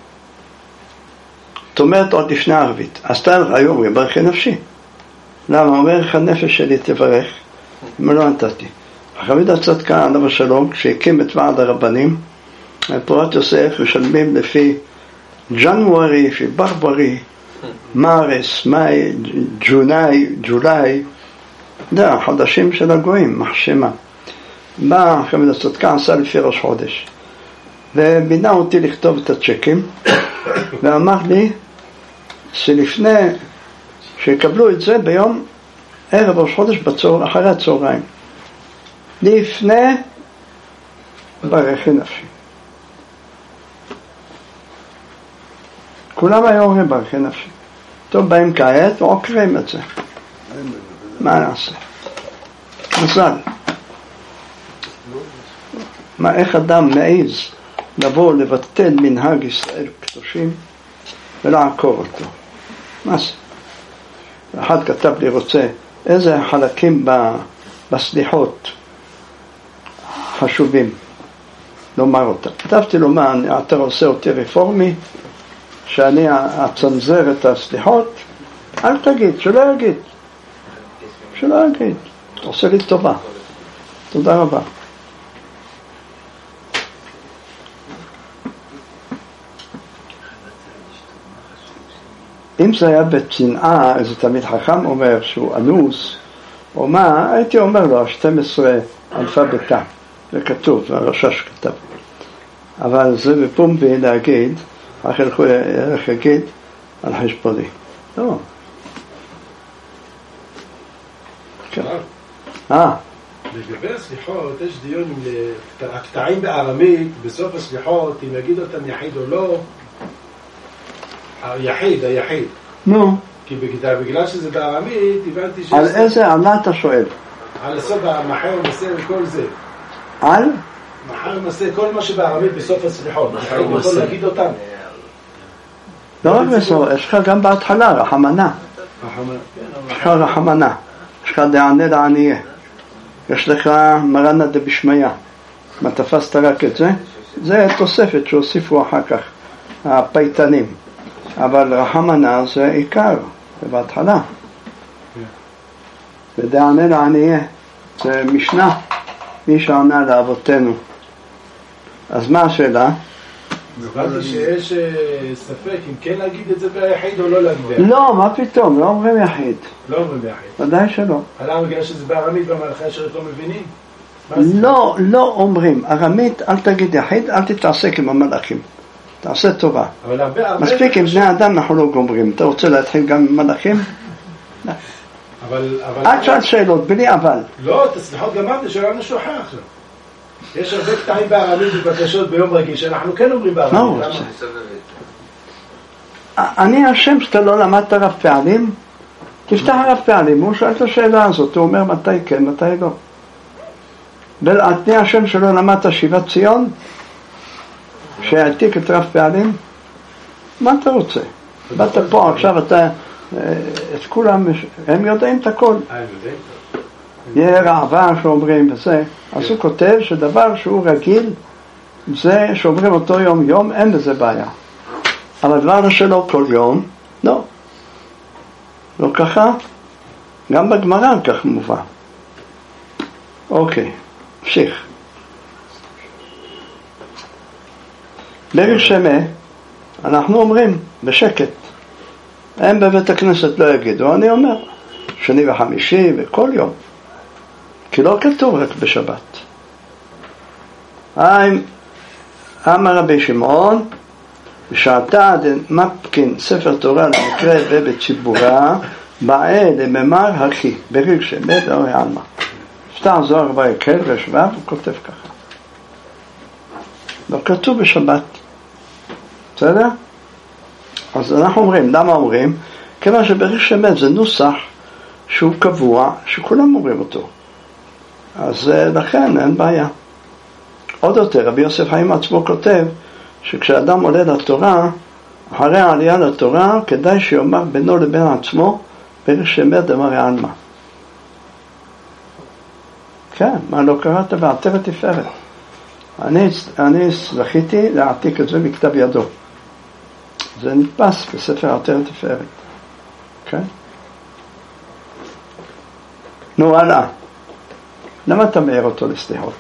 זאת אומרת עוד לפני הערבית. אז תאר היום ברכי נפשי. למה? אומר לך הנפש שלי תברך, אם לא נתתי. חכם יהודה צדקה עליו השלום, כשהקים את ועד הרבנים, פורת יוסף משלמים לפי ג'נוארי, לפי ברברי, מרס, מאי, ג'ולי, זה החודשים של הגויים, מחשמה. בא חכם יהודה צדקה, עשה לפי ראש חודש. ובינה אותי לכתוב את הצ'קים, ואמר לי שלפני שיקבלו את זה ביום ערב ראש חודש אחרי הצהריים, לפני ברכי נפשי. כולם היו אומרים ברכי נפשי. טוב, באים כעת ועוקרים את זה. מה נעשה? מזל. איך אדם מעיז לבוא לבטל מנהג ישראל קדושים ולעקור אותו? מה זה? אחד כתב לי, רוצה איזה חלקים בסליחות חשובים לומר אותם. כתבתי לו, מה, אתה עושה אותי רפורמי שאני אצנזר את הסליחות? אל תגיד, שלא יגיד, עושה לי טובה. תודה רבה. אם זה היה בצנעה, איזה תמיד חכם אומר שהוא אנוס, או מה, הייתי אומר לו, 12 אלפביתה, זה כתוב, הרשש כתב. אבל זה בפומבי להגיד, איך יגיד, על חשבוני. לא. כן. לגבי הסליחות, יש דיון עם הקטעים בארמית, בסוף הסליחות, אם יגיד אותם יחיד או לא, היחיד. נו. כי בגלל שזה בארמית, הבנתי על איזה עלה אתה שואל? על הסוף המחר ומסה וכל זה. על? מחר ומסה, כל מה שבארמית בסוף הסליחות. אני יכול להגיד אותם. לא רק בסוף, יש לך גם בהתחלה, רחמנה. יש לך רחמנה. יש לך דענה לענייה. יש לך מרנה דבשמיה. מה תפסת רק את זה? זה תוספת שהוסיפו אחר כך, הפייטנים. אבל רחמנה זה עיקר, זה בהתחלה. ודענה לענייה, זה משנה, מי שענה לאבותינו. אז מה השאלה? הבנתי שיש ספק אם כן להגיד את זה ביחיד או לא להגיד ביחיד. לא, מה פתאום, לא אומרים יחיד. לא אומרים יחיד. ודאי שלא. למה בגלל שזה בארמית במלכי השרת לא מבינים? לא אומרים. ארמית, אל תגיד יחיד, אל תתעסק עם המלאכים. תעשה טובה. מספיק עם בני אדם אנחנו לא גומרים. אתה רוצה להתחיל גם עם מלאכים? עד שעת שאלות, בלי אבל. לא, תסליחות גמרת, שאלה משהו אחר עכשיו. יש הרבה קטעים בארמית ובקשות ביום רגיל שאנחנו כן אומרים בארמית. מה הוא רוצה? אני השם שאתה לא למדת רב פעלים, תפתח רב פעלים, הוא שואל את השאלה הזאת, הוא אומר מתי כן, מתי לא. ולעתני השם שלא למדת שיבת ציון, שהעתיק את רב פעלים, מה אתה רוצה? באת פה עכשיו, אתה, את כולם, הם יודעים את הכל. יהיה רעבה שאומרים וזה. אז הוא כותב שדבר שהוא רגיל, זה שאומרים אותו יום יום, אין לזה בעיה. אבל הדבר שלו כל יום, לא. לא ככה, גם בגמרא כך מובא. אוקיי, המשיך. ברשמה, אנחנו אומרים בשקט. הם בבית הכנסת לא יגידו, אני אומר, שני וחמישי וכל יום. כי לא כתוב רק בשבת. אמר רבי שמעון, ושעתה מפקין ספר תורה למקרה ובציבורה, באה לממר הכי, בריג שמת אורי עלמה. שטר זוהר ויקל ושבב, הוא כותב ככה. לא כתוב בשבת. בסדר? אז אנחנו אומרים, למה אומרים? כיוון שבריג שמת זה נוסח שהוא קבוע, שכולם אומרים אותו. אז לכן אין בעיה. עוד יותר, רבי יוסף חיים עצמו כותב שכשאדם עולה לתורה, אחרי העלייה לתורה, כדאי שיאמר בינו לבין עצמו, בריג שמת דמרי עלמא. כן, מה לא קראת בעטרת תפארת? אני זכיתי להעתיק את זה מכתב ידו. זה נתפס בספר עטרת תפארת. כן? נו, הלאה. למה אתה מעיר אותו לסליחות?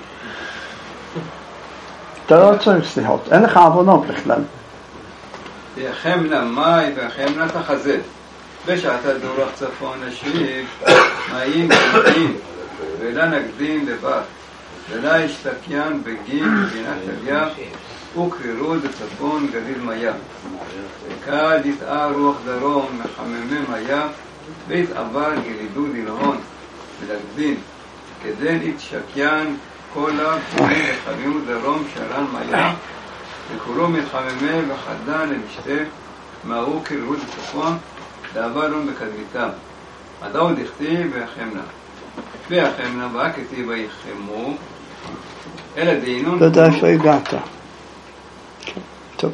אתה לא צריך סליחות, אין לך עוונות בכלל. ויחמנה מאי ויחמנה תחזת, בשעת הדורח צפון השיב, מים ונקדים, ולה נקדים לבד, ולה השתקיין בגין בגינת אליו, וקרירות בצפון גליל מיה. וכד יתאה רוח דרום מחממי מיה, והתעבר גלידו דלהון, ולקדין, כדן יתשקיין כל הבונים וחבימו דרום שרן מיה, וכולו מתחממי וחדן למשתה, מהו קרירות בצפון, לעברון בקדמיתם. עדאו דכתיב ויחמנה. ויחמנה בא כתיב ויחמו, אלא דינון... לא יודע איפה הגעת. טוב.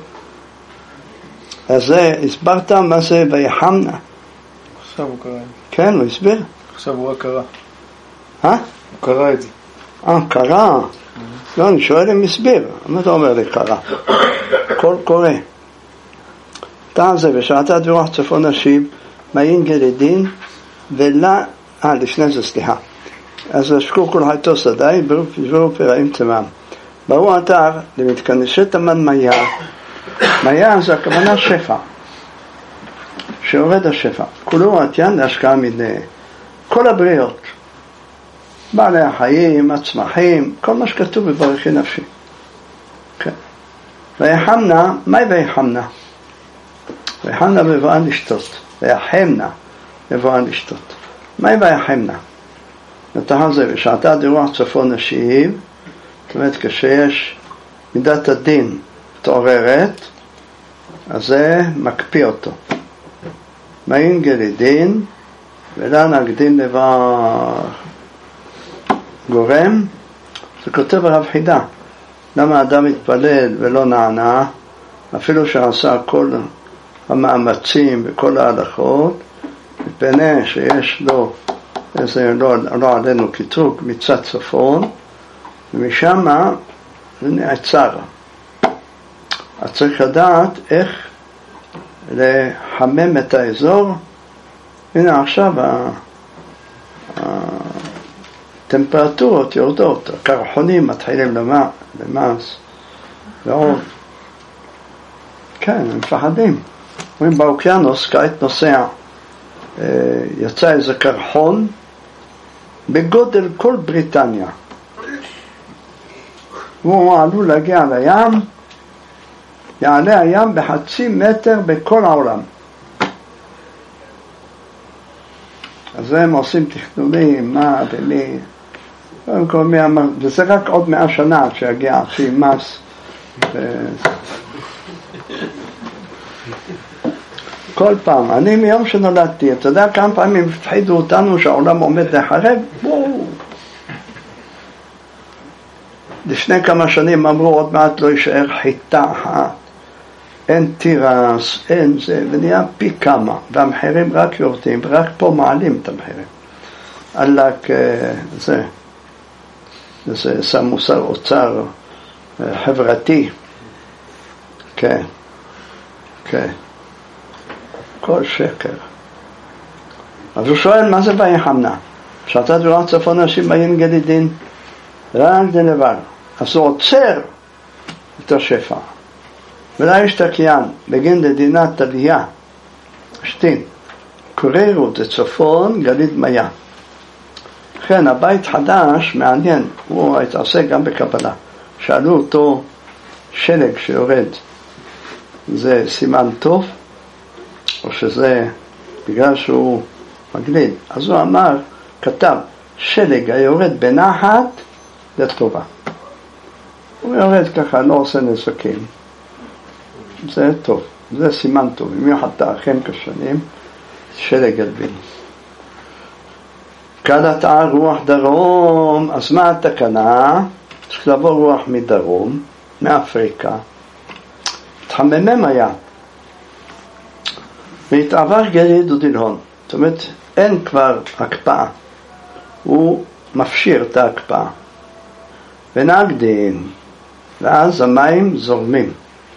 אז הסברת מה זה ויחמנה. עכשיו הוא קרא. כן, הוא הסביר. עכשיו הוא רק קרא. הוא קרא את זה. קרא. לא, אני שואל אם הסביר. מה אתה אומר לי קרא? הכל קורא. תא זה, בשעתה דורח צפון השיב, מעין גלידין, ולה... לפני זה, סליחה. אז השקור כל חייתו סדאי, ברור פרעים צמם. ברור אתר, למתכנסי תמן מיה. מיה זה הכוונה שפע. שעובד השפע. כולו עתיין להשקעה מדי. כל הבריאות. בעלי החיים, הצמחים, כל מה שכתוב בברכי נפשי. כן. ויחמנה, מהי ויחמנה? ויחמנה מבואן לשתות. ויחמנה מבואן לשתות. מהי ויחמנה? נתן זה, בשעתה דרוח צפון השיב, זאת אומרת, כשיש מידת הדין תעוררת, אז זה מקפיא אותו. מעין גלידין, ולה נקדין לבך גורם, זה כותב הרב חידה. למה האדם מתפלל ולא נענה, אפילו שעשה כל המאמצים וכל ההלכות, מפני שיש לו איזה לא עלינו קיטרוג מצד צפון, ומשם זה נעצר. אז צריך לדעת איך לחמם את האזור. הנה עכשיו הטמפרטורות יורדות, הקרחונים מתחילים למס ועוד. כן, הם מפחדים. אומרים באוקיינוס, כעת נוסע, יצא איזה קרחון בגודל כל בריטניה. והוא עלול להגיע לים, יעלה הים בחצי מטר בכל העולם. אז הם עושים תכנונים, מה ומי, וזה רק עוד 100 שנה שיגיע הכי מס. כל פעם, אני מיום שנולדתי, אתה יודע כמה פעמים הפחידו אותנו שהעולם עומד לחרב? לפני כמה שנים אמרו עוד מעט לא יישאר חיטה אחת, אין תירס, אין זה, ונהיה פי כמה, והמחירים רק יורדים, ורק פה מעלים את המחירים. עלק זה שמו שר אוצר חברתי, כן, כן, כל שקר. אז הוא שואל מה זה ויחמנה? שאתה דברת צפון אנשים באים גדידין רק דנבל, אז הוא עוצר את השפע. ולא ישתקיין בגין דדינת תליה שתין קוררו דצפון גליד מיה. כן, הבית חדש מעניין, הוא התעסק גם בקבלה. שאלו אותו, שלג שיורד זה סימן טוב או שזה בגלל שהוא מגליד? אז הוא אמר, כתב, שלג היורד בנחת לטובה. הוא יורד ככה, לא עושה נזקים, זה טוב, זה סימן טוב. אם יחד אכן כשנים שלג ילבין. קלטה רוח דרום, אז מה התקנה? צריך לבוא רוח מדרום, מאפריקה, תחממם היה והתעבר גליד ודלהון. זאת אומרת, אין כבר הקפאה, הוא מפשיר את ההקפאה ונגדין, ואז המים זורמים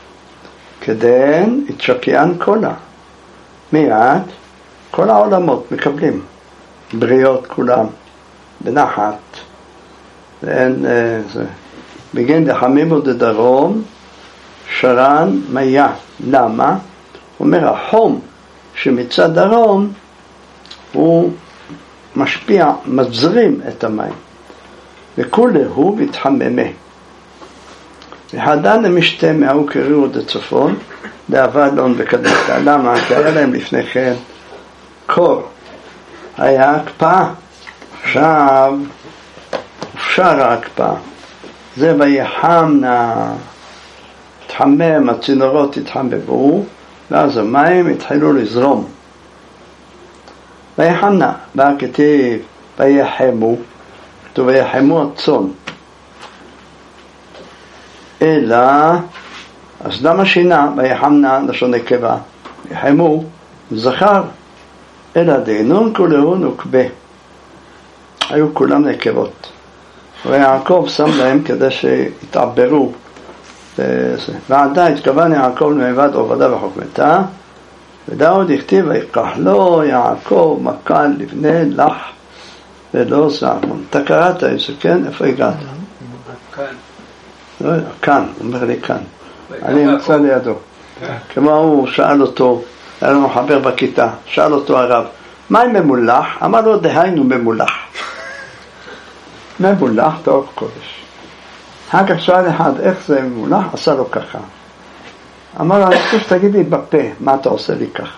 כדין התשקיען קולה. מיד כל העולמות מקבלים, בריאות כולם בנחת, ואין זה. בגין דחמימו דדרום שרן מיה. למה? אומר החום שמצד דרום הוא משפיע, מזרים את המים, וכולי הוא מתחממה. והדן המשתמע הוא קרירו דצפון לאבדון וקדשתה. למה? כי היה להם לפני כן קור, היה הקפאה, עכשיו אפשר ההקפאה. זה ויחמנה, תחמם, הצינורות התחממו, ואז המים התחילו לזרום. ויחמנה, בא כתיב ויחמו, כתוב ויחמו הצאן. אלא, אז למה שינה? ויחמנה לשון נקבה, יחמו זכר, אלא דהנון כולהו נוקבה, היו כולם נקבות. ויעקב שם להם כדי שיתעברו. ועדה התכוון יעקב למעבד עובדה וחוכמתה, ודאוד הכתיב ויקח לו יעקב מקל לבני לך ולא זעמון. אתה קראת את זה, כן? איפה הגעת? כאן. כאן, אומר לי כאן. אני נמצא לידו. כמו הוא שאל אותו, היה לנו חבר בכיתה, שאל אותו הרב, מה עם ממולח? אמר לו, דהיינו ממולח. ממולח באור קודש. אחר כך שאל אחד, איך זה ממולח? עשה לו ככה. אמר לו, אני חושב שתגיד לי בפה, מה אתה עושה לי ככה?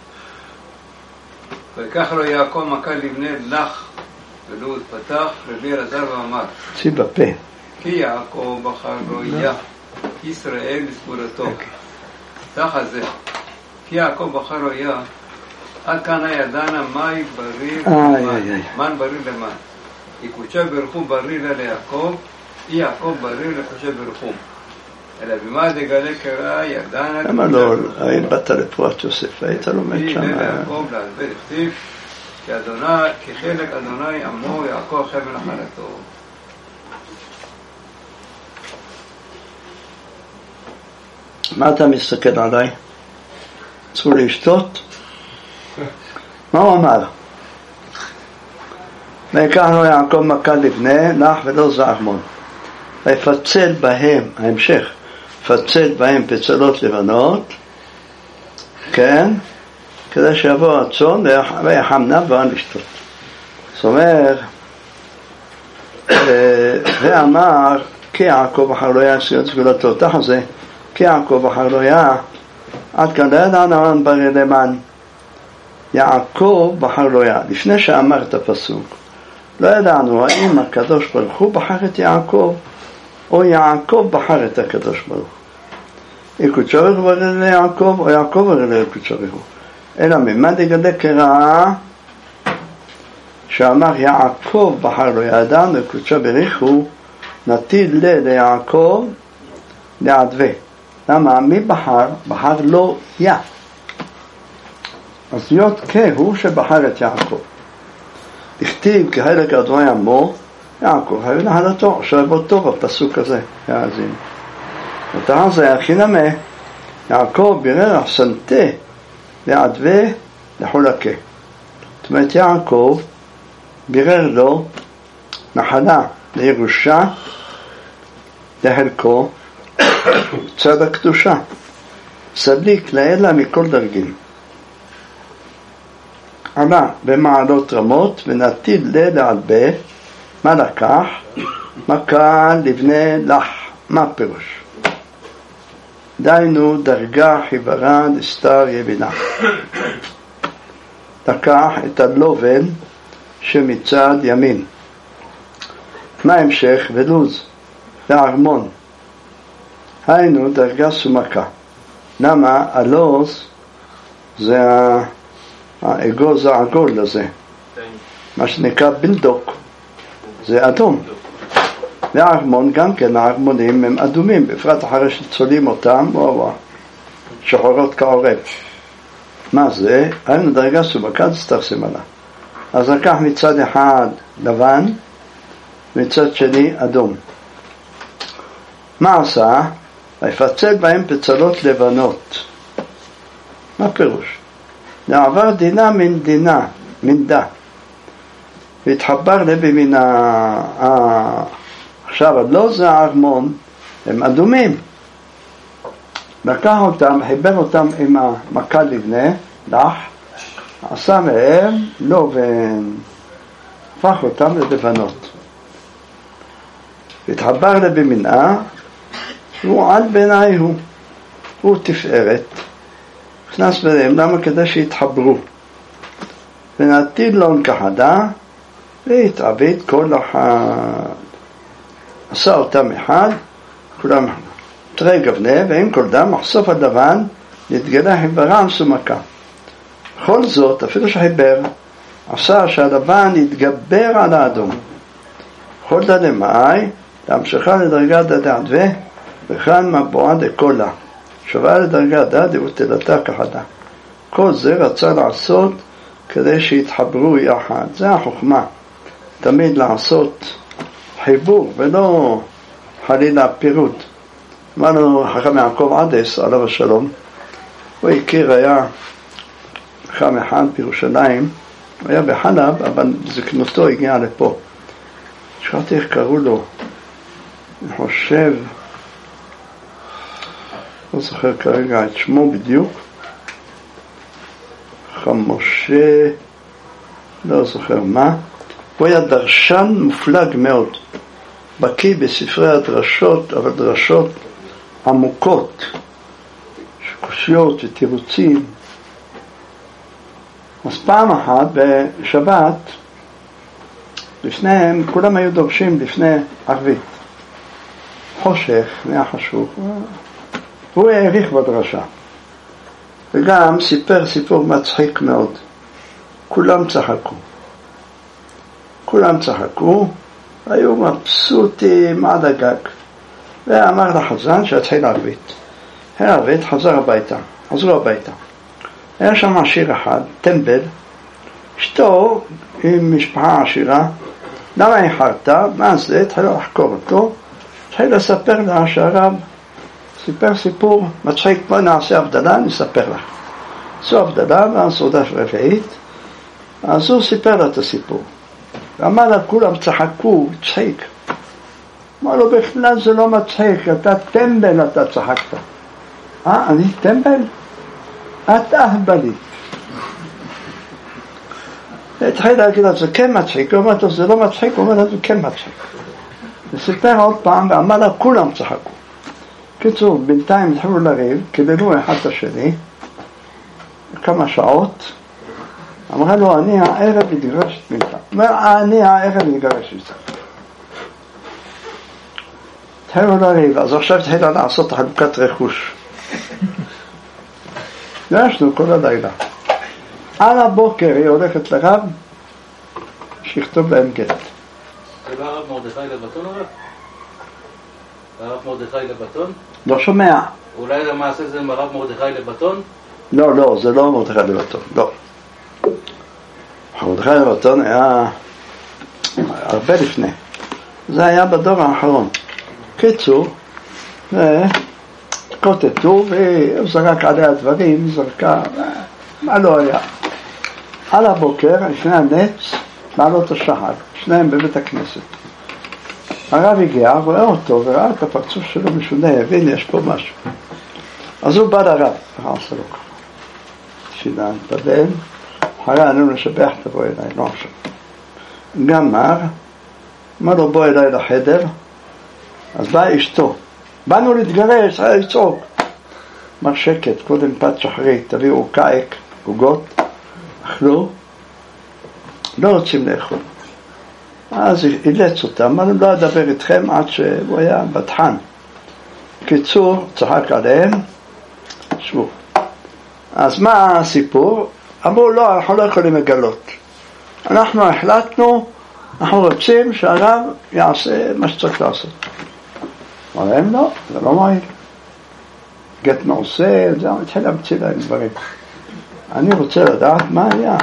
וכך לו יעקב מקל לבני לך, ולו פתח רבי אלעזר ואמר, צי בפה. כי יעקב בחר לו היה, ישראל לסגולתו. תחת זה, כי יעקב בחר לו היה, עד כאן הידענה מאי בריא למן, מן בריא למן. יקודשה ברכו בריא ליעקב, יעקב בריא לקודשה ברכו. אלא במה דגלה קרא ידענה... למה לא, היית באת לפרוט יוסף, היית לומד שם... ליעקב להסביר הכתיב, כחלק אדוני עמו יעקב חבל נחלתו. מה אתה מסתכל עליי? אסור לשתות? מה הוא אמר? ויקח לו יעקב מקל לבני לך ולא זעמון, ויפצל בהם, ההמשך, פצל בהם פצלות לבנות, כן, כדי שיבוא הצאן ויחמנה ואין לשתות. זאת אומרת, ואמר כי יעקב בחר לו היה סיום סגולתו. תחת זה, כי יעקב בחר לו היה, עד כאן לא ידענו מן בריא למן. יעקב בחר לו היה, לפני שאמר את הפסוק, לא ידענו האם הקדוש ברוך הוא בחר את יעקב, או יעקב בחר את הקדוש ברוך הוא. יקודשו ברוך הוא ליעקב, או יעקב ברוך הוא יקודשו ברוך הוא. אלא ממה דגלה קרא, שאמר יעקב בחר לו ידענו יקודשו ברוך הוא, נתיד ליעקב לעדווה. למה? מי בחר? בחר לו יה. אז להיות הוא שבחר את יעקב. הכתיב כחלק אדוני עמו, יעקב היו נחלתו. עכשיו אותו בפסוק הזה, יאזין. ותראה זה הכי נמה, יעקב בירר אחסנתה לעדווה לחולקה. זאת אומרת יעקב בירר לו נחלה לירושה לחלקו צד הקדושה, סליק לאלה מכל דרגים. עלה במעלות רמות ונתיד לעדווה. מה לקח? מכה לבני לח. מה פירוש? דיינו דרגה חיברה לסתר יבינה. לקח את הלובן שמצד ימין. מה המשך? ולוז וארמון. היינו דרגה סומקה. למה? הלוז זה האגוז העגול הזה, מה שנקרא בלדוק, זה אדום. והארמון גם כן, הארמונים הם אדומים, בפרט אחרי שצולים אותם, שחורות כעורב. מה זה? היינו דרגה סומקה, תסתרסם עלה. אז לקח מצד אחד לבן, מצד שני אדום. מה עשה? ויפצל בהם פצלות לבנות. מה פירוש? לעבר דינה מן דינה, מן דה. והתחבר לבי מן עכשיו, לא זה הארמון, הם אדומים. לקח אותם, חיבר אותם עם המכה לבנה, לח, עשה מהם לובן, הפך אותם ללבנות. והתחבר לבי מנה, הוא על בעיניי הוא תפארת. נכנס ביניהם, למה? כדי שיתחברו. ונטיל לון כחדה, והתעבד כל אחד. עשה אותם אחד, כולם תרי גבנה, ועם כל דם, מחשוף הדבן, נתגלה חיברם סומקה. בכל זאת, אפילו שחיבר, עשה שהדבן יתגבר על האדום. כל דה למאי, להמשכה לדרגה דעדווה, וכאן מבואה דקולה. שווה לדרגה דעדווה ותלתה כחדה. כל זה רצה לעשות כדי שיתחברו יחד. זה החוכמה. תמיד לעשות חיבור ולא חלילה פירוד. אמרנו חכם יעקב עדס עליו השלום, הוא הכיר, היה חכם אחד בירושלים, הוא היה בחלב, אבל זקנותו הגיעה לפה. שכחתי איך קראו לו, אני חושב, לא זוכר כרגע את שמו בדיוק, חמושה, לא זוכר מה. הוא היה דרשן מופלג מאוד, בקיא בספרי הדרשות, אבל דרשות עמוקות, קושיות ותירוצים. אז פעם אחת בשבת, לפניהם, כולם היו דורשים לפני ערבית. חושך, היה חשוב. הוא העריך בדרשה. וגם סיפר סיפור מצחיק מאוד. כולם צחקו. כולם צחקו, היו מבסוטים עד הגג. ואמר לחזן שהתחיל ערבית. הערבית חזרו הביתה. היה שם עשיר אחד, טמבל, אשתו עם משפחה עשירה. למה איחרת? מה זה? התחיל לחקור אותו, התחיל לספר לה שהרב סיפר סיפור מצחיק. בוא נעשה הבדלה, נספר לך. זו הבדלה והסעודה רביעית. אז הוא סיפר לה את הסיפור. ואמר לה, כולם צחקו, צחיק. אמר לו, בכלל זה לא מצחיק, אתה טמבל, אתה צחקת. אני טמבל? אתה אהבלי. התחיל להגיד לה, זה כן מצחיק. הוא אומר לו, זה לא מצחיק, הוא אומר לה, זה כן מצחיק. וסיפר עוד פעם, ואמר לה, כולם צחקו. קיצור, בינתיים התחילו לריב, קיבלו אחד את השני, כמה שעות, אמרה לו, אני הערב מתגרשת ממך. אומר, אני הערב מתגרשת ממך. התחילו לריב, אז עכשיו התחילה לעשות חלוקת רכוש. גרשנו כל הלילה. על הבוקר היא הולכת לרב, שיכתוב להם גט. זה לא הרב מרדכי לבטון הרב? הרב מרדכי לבטון? לא שומע. אולי למעשה זה הרב מרדכי לבטון? לא, זה לא מרדכי לבטון, לא. מרדכי לבטון היה הרבה לפני. זה היה בדור האחרון. קיצור, קוטטו והוא זרק עליה דברים, זרקה, מה לא היה. על הבוקר, לפני הנץ, מעלות השחר, שניהם בבית הכנסת. הרב הגיע, רואה אותו וראה את הפרצוף שלו משונה, הבין, יש פה משהו. אז הוא בא לרב, עשה לו ככה. תפילה, נתפלל, אחרי עלינו לשבח, תבוא אליי, לא עכשיו. גמר, אמר לו בוא אליי לחדר, אז באה אשתו. באנו להתגרש, היה לצעוק. אמר שקט, קודם פת שחרית, תביאו קייק, עוגות, אכלו, לא רוצים לאכול. אז אילץ אותם, אמר לו לא אדבר איתכם עד שהוא היה בטחן. קיצור, צחק עליהם, שבו. אז מה הסיפור? אמרו לא, אנחנו לא יכולים לגלות. אנחנו החלטנו, אנחנו רוצים שהרב יעשה מה שצריך לעשות. אמרו להם לא, זה לא מועיל. גט מעושה, זה התחיל להמציא להם דברים. אני רוצה לדעת מה היה.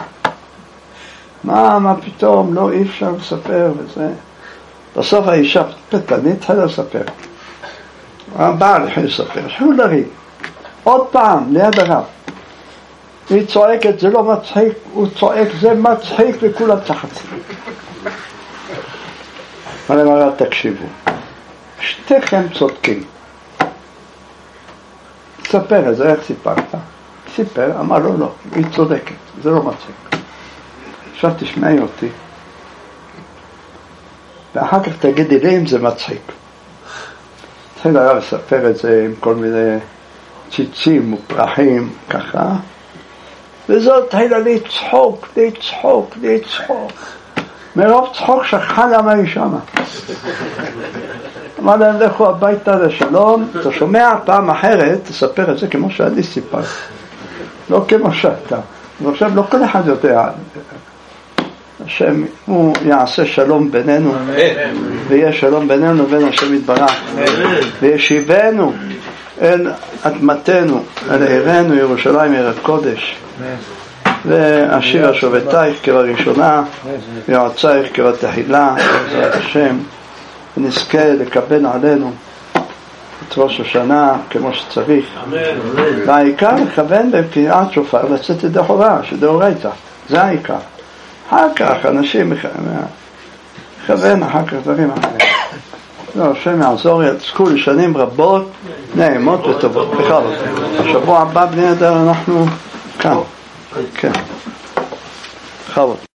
מה פתאום, לא אי אפשר לספר וזה. בסוף האישה פתנית התחילה לספר. הבעל התחיל לספר, שהוא לריב. עוד פעם, ליד הרב. היא צועקת, זה לא מצחיק, הוא צועק, זה מצחיק וכולם צחצים. אני אומר, תקשיבו, שתיכם צודקים. ספר את זה, איך סיפרת? סיפר, אמר לו לא, היא צודקת, זה לא מצחיק. עכשיו תשמעי אותי, ואחר כך תגידי לי אם זה מצחיק. התחיל הרב לספר את זה עם כל מיני ציצים ופרחים, ככה, וזאת התחילה לצחוק. מרוב צחוק שכחה למה היא שמה. אמר להם, לכו הביתה לשלום, אתה שומע פעם אחרת, תספר את זה כמו שאני סיפר. לא כמו שאתה. ועכשיו לא כל אחד יודע. השם, הוא יעשה שלום בינינו, ויהיה שלום בינינו ובין השם יתברך. וישיבנו אל אדמתנו, אל עירנו ירושלים עיר הקודש. והשיר השובתייך כבראשונה, ויועצייך כבתחילה, בעזרת השם, ונזכה לקבל עלינו את ראש השנה כמו שצריך. והעיקר לכוון בקריאת שופר לצאת ידי חובה, שדאורייתא, זה העיקר. אחר כך אנשים מכוון אחר כך דברים אחרים. לא, השם יעזור, יצקו לשנים רבות, נעימות וטובות. בכלל, השבוע הבא בני אדם אנחנו כאן. כן. בכבוד.